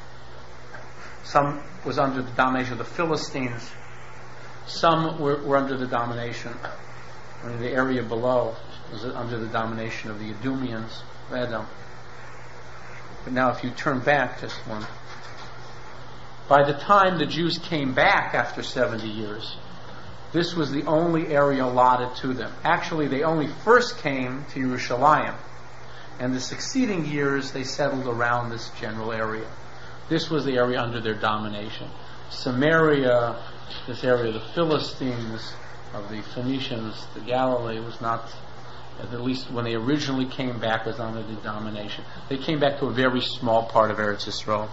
some was under the domination of the Philistines. Some were, were under the domination, I mean, the area below was under the domination of the Edomians, Edom. But now if you turn back just one, by the time the Jews came back after seventy years, this was the only area allotted to them. Actually, they only first came to Yerushalayim, and the succeeding years they settled around this general area. This was the area under their domination. Samaria, this area of the Philistines, of the Phoenicians, the Galilee was not, at least when they originally came back, was under the domination. They came back to a very small part of Eretz Yisrael.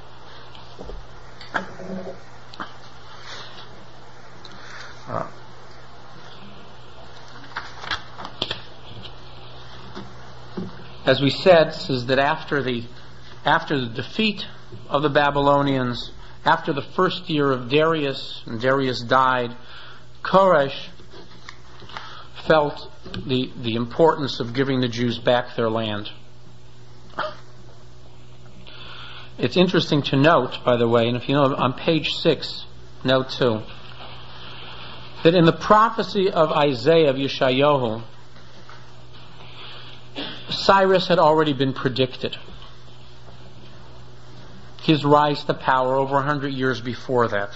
Uh, as we said, says that after the after the defeat of the Babylonians, after the first year of Darius, and Darius died, Koresh felt the the importance of giving the Jews back their land. It's interesting to note, by the way, and if you know, on page six, note two, that in the prophecy of Isaiah of Yeshayahu, Cyrus had already been predicted. His rise to power over a hundred years before that.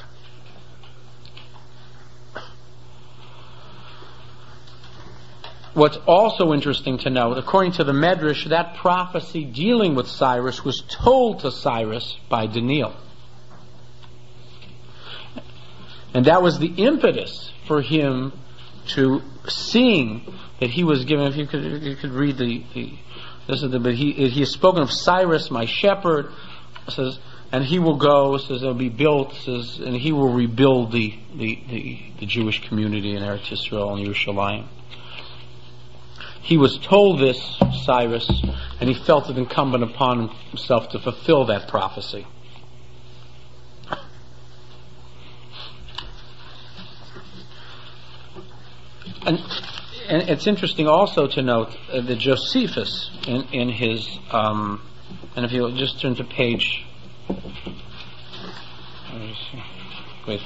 What's also interesting to note, according to the Medrash, that prophecy dealing with Cyrus was told to Cyrus by Daniel. And that was the impetus for him to seeing that he was given. If you could, if you could read the, the this is the, but he he has spoken of Cyrus, my shepherd, says, and he will go, says it'll be built, says, and he will rebuild the the, the, the Jewish community in Eretz Yisrael and Yerushalayim. He was told this, Cyrus, and he felt it incumbent upon himself to fulfill that prophecy. And, and it's interesting also to note uh, that Josephus, in, in his, um, and if you'll just turn to page, wait,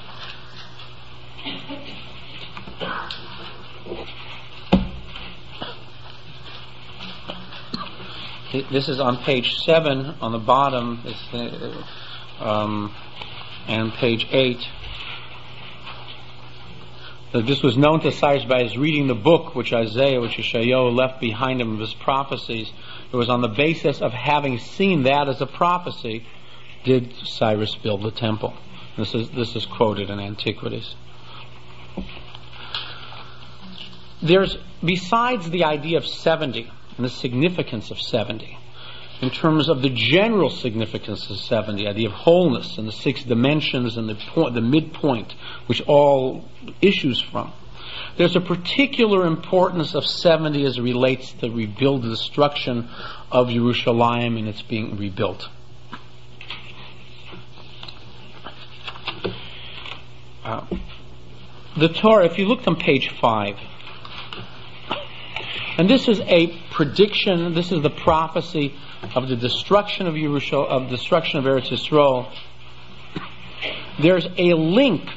this is on page seven on the bottom, it's, uh, um, and page eight. That this was known to Cyrus by his reading the book which Isaiah, which Yeshayahu left behind him of his prophecies. It was on the basis of having seen that as a prophecy did Cyrus build the temple. This is this is quoted in Antiquities. There's, besides the idea of seventy and the significance of seventy, in terms of the general significance of seventy, the idea of wholeness and the six dimensions and the point, the midpoint, which all issues from. There's a particular importance of seventy as it relates to rebuild the destruction of Yerushalayim and its being rebuilt. Uh, the Torah, if you look on page five, and this is a prediction, this is the prophecy of the destruction of Yerushalayim, of destruction of Eretz Yisrael. There's a link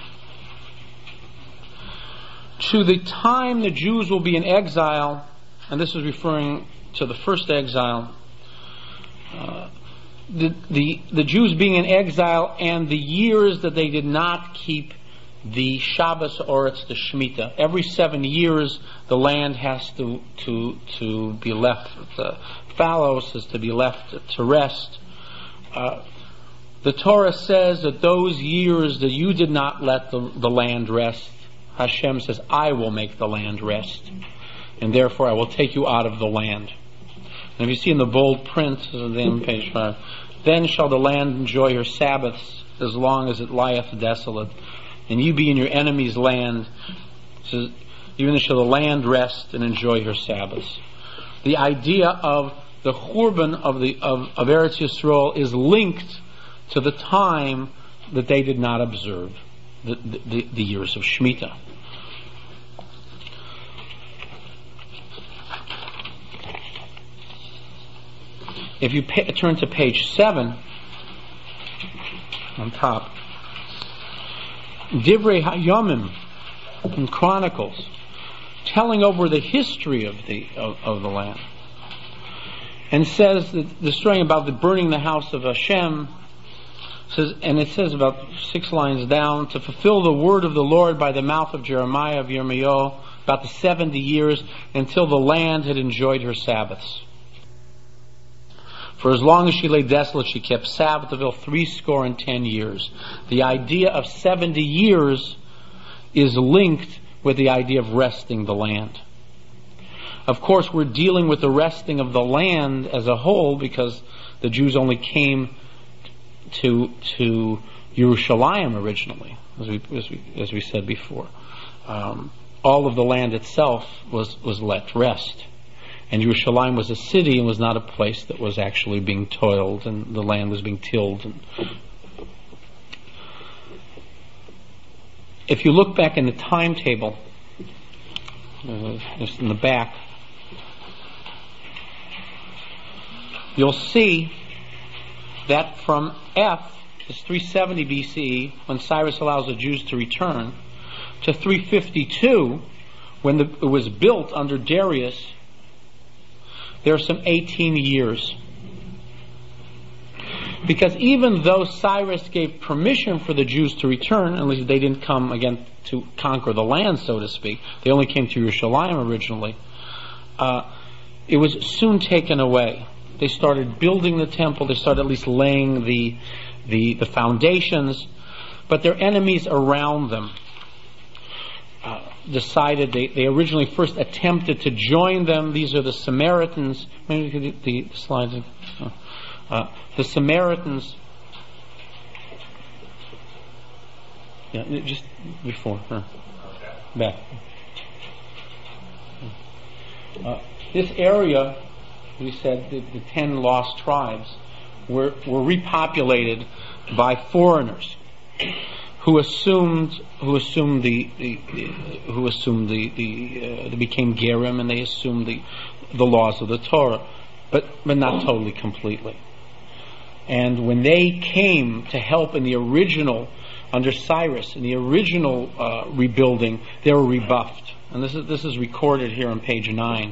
to the time the Jews will be in exile, and this is referring to the first exile, uh, the, the, the Jews being in exile and the years that they did not keep the Shabbos Oretz, the Shemitah. Every seven years the land has to to to be left, the fallows is to be left to rest. Uh, the Torah says that those years that you did not let the, the land rest, Hashem says, I will make the land rest, and therefore I will take you out of the land. And if you see in the bold print, on page five, then shall the land enjoy her Sabbaths as long as it lieth desolate, and you be in your enemy's land, says, even shall the land rest and enjoy her Sabbaths. The idea of the Churban of the of, of Eretz Yisrael is linked to the time that they did not observe the, the, the years of Shemitah. If you pay, turn to page seven on top, Divrei Hayomim in Chronicles, telling over the history of the of, of the land, and says that the story about the burning the house of Hashem says, and it says about six lines down, to fulfill the word of the Lord by the mouth of Jeremiah of Yirmiyahu, about the seventy years until the land had enjoyed her Sabbaths. For as long as she lay desolate, she kept Sabbath of three score and ten years. The idea of seventy years is linked with the idea of resting the land. Of course, we're dealing with the resting of the land as a whole because the Jews only came to to Yerushalayim originally, as we as we, as we said before. Um, all of the land itself was, was let rest. And Yerushalayim was a city and was not a place that was actually being toiled and the land was being tilled. And if you look back in the timetable, uh, just in the back, you'll see that from F, is three seventy B C E, when Cyrus allows the Jews to return, to three fifty-two, when the, it was built under Darius, there are some eighteen years. Because even though Cyrus gave permission for the Jews to return, at least they didn't come again to conquer the land, so to speak, they only came to Yerushalayim originally, uh, it was soon taken away. They started building the temple, they started at least laying the, the, the foundations, but their enemies around them Uh, decided they, they originally first attempted to join them. These are the Samaritans. Maybe we could the, the slides. Uh, uh, the Samaritans. Yeah, just before. Uh, back. Uh, this area, we said, the, the ten lost tribes were were repopulated by foreigners who assumed who assumed the, the, the who assumed the the uh, they became Gerim and they assumed the the laws of the Torah, but but not totally completely. And when they came to help in the original under Cyrus in the original uh, rebuilding, they were rebuffed, and this is this is recorded here on page nine.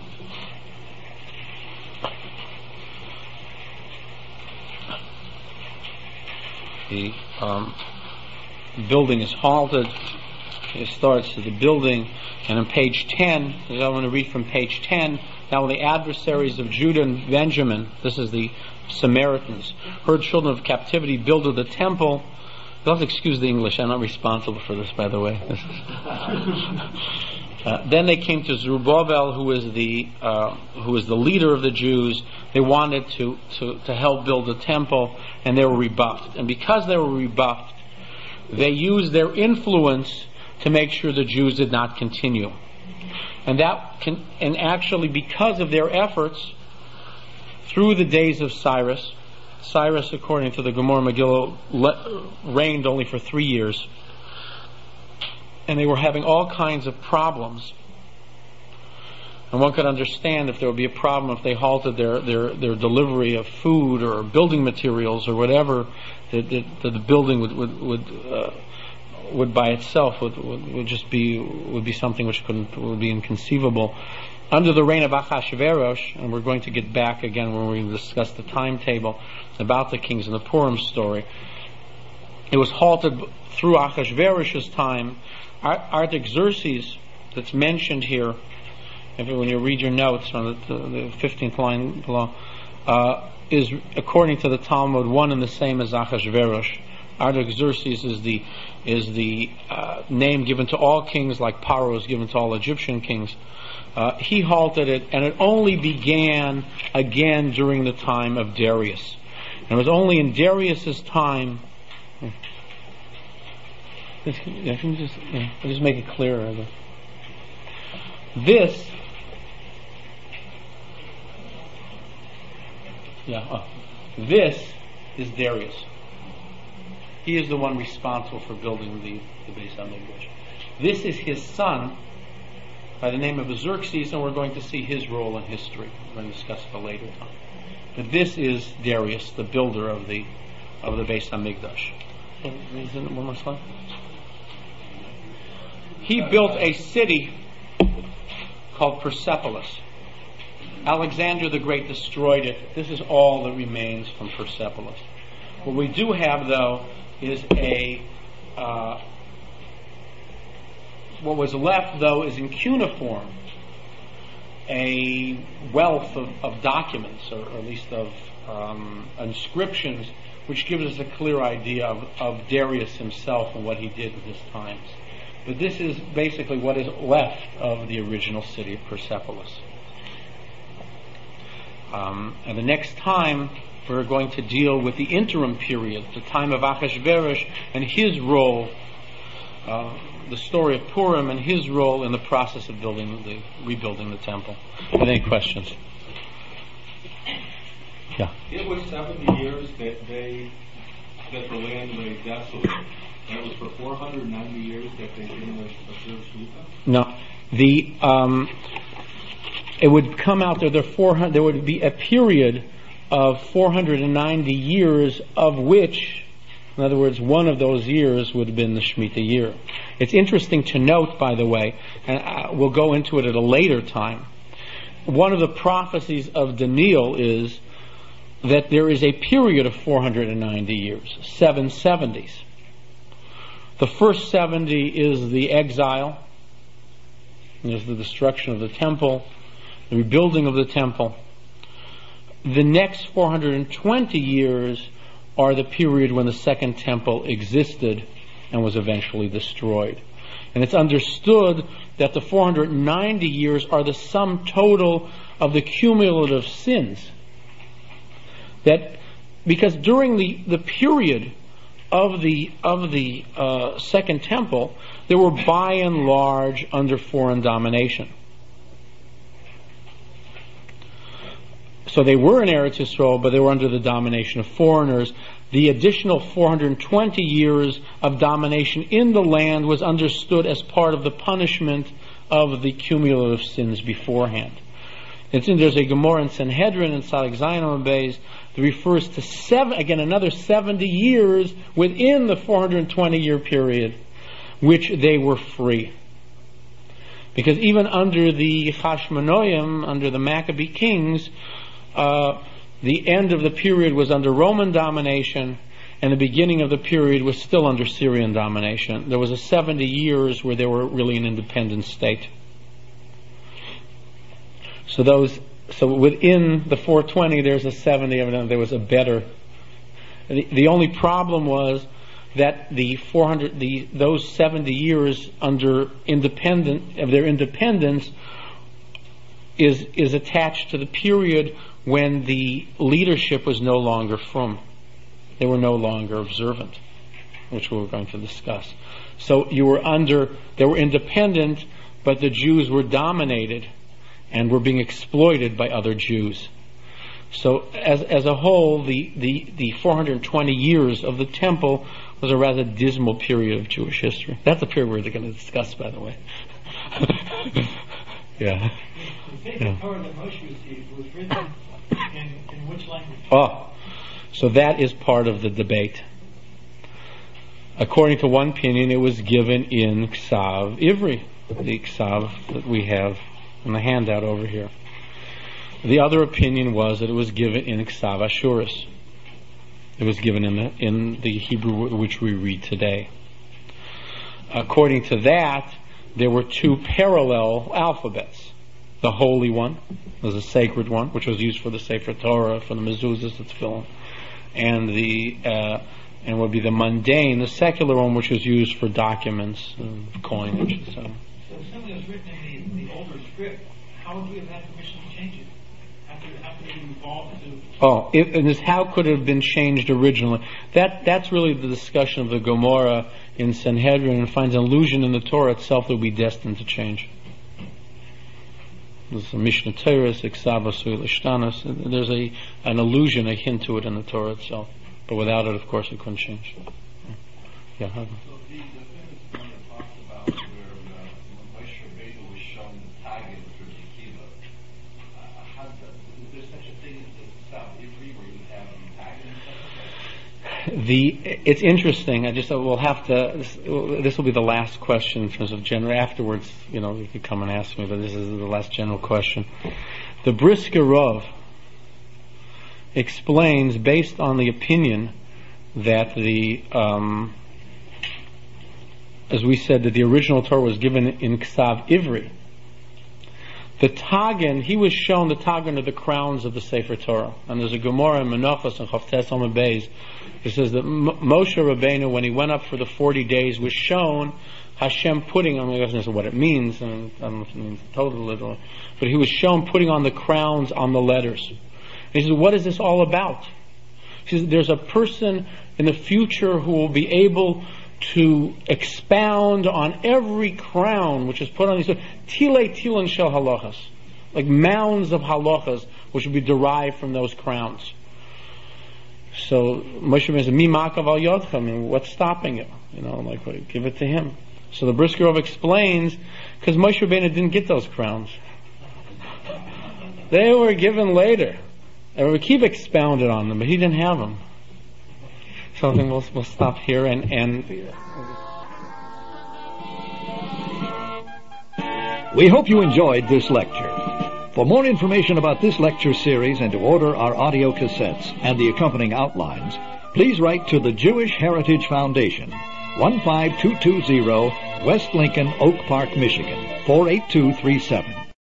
The um, building is halted. It starts to the building, and on page ten, I want to read from page ten. Now when the adversaries of Judah and Benjamin, this is the Samaritans, heard children of captivity builded the temple. You'll have to excuse the English. I'm not responsible for this, by the way. This is uh, then they came to Zerubbabel, who is the uh, who is the leader of the Jews. They wanted to, to, to help build the temple, and they were rebuffed. And because they were rebuffed, they used their influence to make sure the Jews did not continue. And that can, and actually because of their efforts, through the days of Cyrus, Cyrus, according to the Gemara Megillah, le- reigned only for three years. And they were having all kinds of problems. And one could understand if there would be a problem if they halted their, their, their delivery of food or building materials or whatever, that the, the, the building would would would, uh, would by itself would, would would just be would be something which couldn't would be inconceivable. Under the reign of Achashverosh, and we're going to get back again when we discuss the timetable about the kings and the Purim story, it was halted through Achashverosh's time. Artaxerxes, that's mentioned here, if when you read your notes on the, the fifteenth line below, uh, is according to the Talmud one and the same as Achashverosh. Artaxerxes is the is the uh, name given to all kings, like Paro is given to all Egyptian kings. Uh, he halted it, and it only began again during the time of Darius. And it was only in Darius's time. Yeah, can you just yeah, I'll just make it clearer. This. Yeah, oh. This is Darius. He is the one responsible for building the, the Beis HaMikdash. This is his son by the name of Xerxes, and we're going to see his role in history. We're going to discuss it at a later time. But this is Darius, the builder of the of the Beis HaMikdash. One more slide. He built a city called Persepolis. Alexander the Great destroyed it. This is all that remains from Persepolis. What we do have, though, is a uh, what was left, though, is in cuneiform. a wealth of, of documents, or, or at least of um, inscriptions, which gives us a clear idea of, of Darius himself and what he did in his times. But this is basically what is left of the original city of Persepolis. Um, and the next time we're going to deal with the interim period, the time of Achashverosh and his role, uh, the story of Purim and his role in the process of building the rebuilding the temple. Any questions? Yeah. It was seventy years that they that the land lay desolate. And it was for four hundred ninety years that they didn't observe Shmita? No. The um, it would come out there. There four hundred. There would be a period of four hundred ninety years, of which, in other words, one of those years would have been the Shemitah year. It's interesting to note, by the way, and we'll go into it at a later time. One of the prophecies of Daniel is that there is a period of four hundred ninety years, seven seventies. The first seventy is the exile, is the destruction of the temple, the rebuilding of the temple. The next four hundred twenty years are the period when the second temple existed and was eventually destroyed. And it's understood that the four hundred ninety years are the sum total of the cumulative sins. That because during the, the period of the of the uh, second temple, they were by and large under foreign domination. So they were in Eretz Yisrael, but they were under the domination of foreigners. The additional four hundred twenty years of domination in the land was understood as part of the punishment of the cumulative sins beforehand. It's in, there's a Gemara in Sanhedrin in Sadik Zayin Beis that refers to seven, again another seventy years within the four hundred twenty year period, which they were free. Because even under the Hashmonaim, under the Maccabee kings, uh, the end of the period was under Roman domination, and the beginning of the period was still under Syrian domination. There was a seventy years where they were really an independent state. So those, so within the four twenty, there's a seventy of them. There was a better. The, the only problem was that the four hundred, the those seventy years under independent of their independence is is attached to the period when the leadership was no longer from. They were no longer observant, which we were going to discuss. So you were under. They were independent, but the Jews were dominated and were being exploited by other Jews. So as as a whole, the, the, the four hundred twenty years of the temple was a rather dismal period of Jewish history. That's the period we're going to discuss, by the way. yeah. The Sefer Torah that Moshe received was written in, in which language? Oh, so that is part of the debate. According to one opinion, it was given in Ksav Ivri, the Ksav that we have in the handout over here. The other opinion was that it was given in Ksav Ashuris. It was given in the in the Hebrew which we read today. According to that, there were two parallel alphabets. The holy one was a sacred one, which was used for the Sefer Torah, for the mezuzahs, the tefillin, and the uh, and would be the mundane, the secular one, which was used for documents, and coinage, and so. So if something was written in the, the older script, how would we have had permission to change it after after it evolved to? Oh, it, and this, how could it have been changed originally? That that's really the discussion of the Gomorrah in Sanhedrin, and finds an allusion in the Torah itself that will be destined to change. There's a Mishnah Torah, Iksavasu Lishtanas. There's a an allusion, a hint to it in the Torah itself, but without it, of course, it couldn't change. Yeah. So the, the thing that one that talks about where uh, Moshe Rabbeinu was shown the target for the Kiva, uh, how does, is there such a thing as the South Ivri where you have a target and stuff like that? The it's interesting. I just we'll have to. This, this will be the last question in terms of general. Afterwards, you know, you could come and ask me, but this is the last general question. The Brisker Rov explains, based on the opinion that the, um, as we said, that the original Torah was given in Ksav Ivri, the Tagan, he was shown the Tagan of the crowns of the Sefer Torah. And there's a Gemara in Menachos and Chavtes Amud Beis. It says that M- Moshe Rabbeinu, when he went up for the forty days, was shown Hashem putting, I mean, I don't know what it means, and I don't know if it means totally literal, but he was shown putting on the crowns on the letters. And he says, what is this all about? He says, there's a person in the future who will be able to expound on every crown which is put on these tilei tilon shel halachas, like mounds of halachas which will be derived from those crowns. So Moshe Rabbeinu said, "Mi makav al yodcha." I mean, what's stopping it? You know, like what, give it to him. So the Brisker Rov explains, because Moshe Rabbeinu didn't get those crowns; they were given later. And Rabbi Akiva expounded on them, but he didn't have them. So I think we'll, we'll stop here and, and We hope you enjoyed this lecture. For more information about this lecture series and to order our audio cassettes and the accompanying outlines, please write to the Jewish Heritage Foundation, one five two two zero West Lincoln, Oak Park, Michigan, four eight two three seven.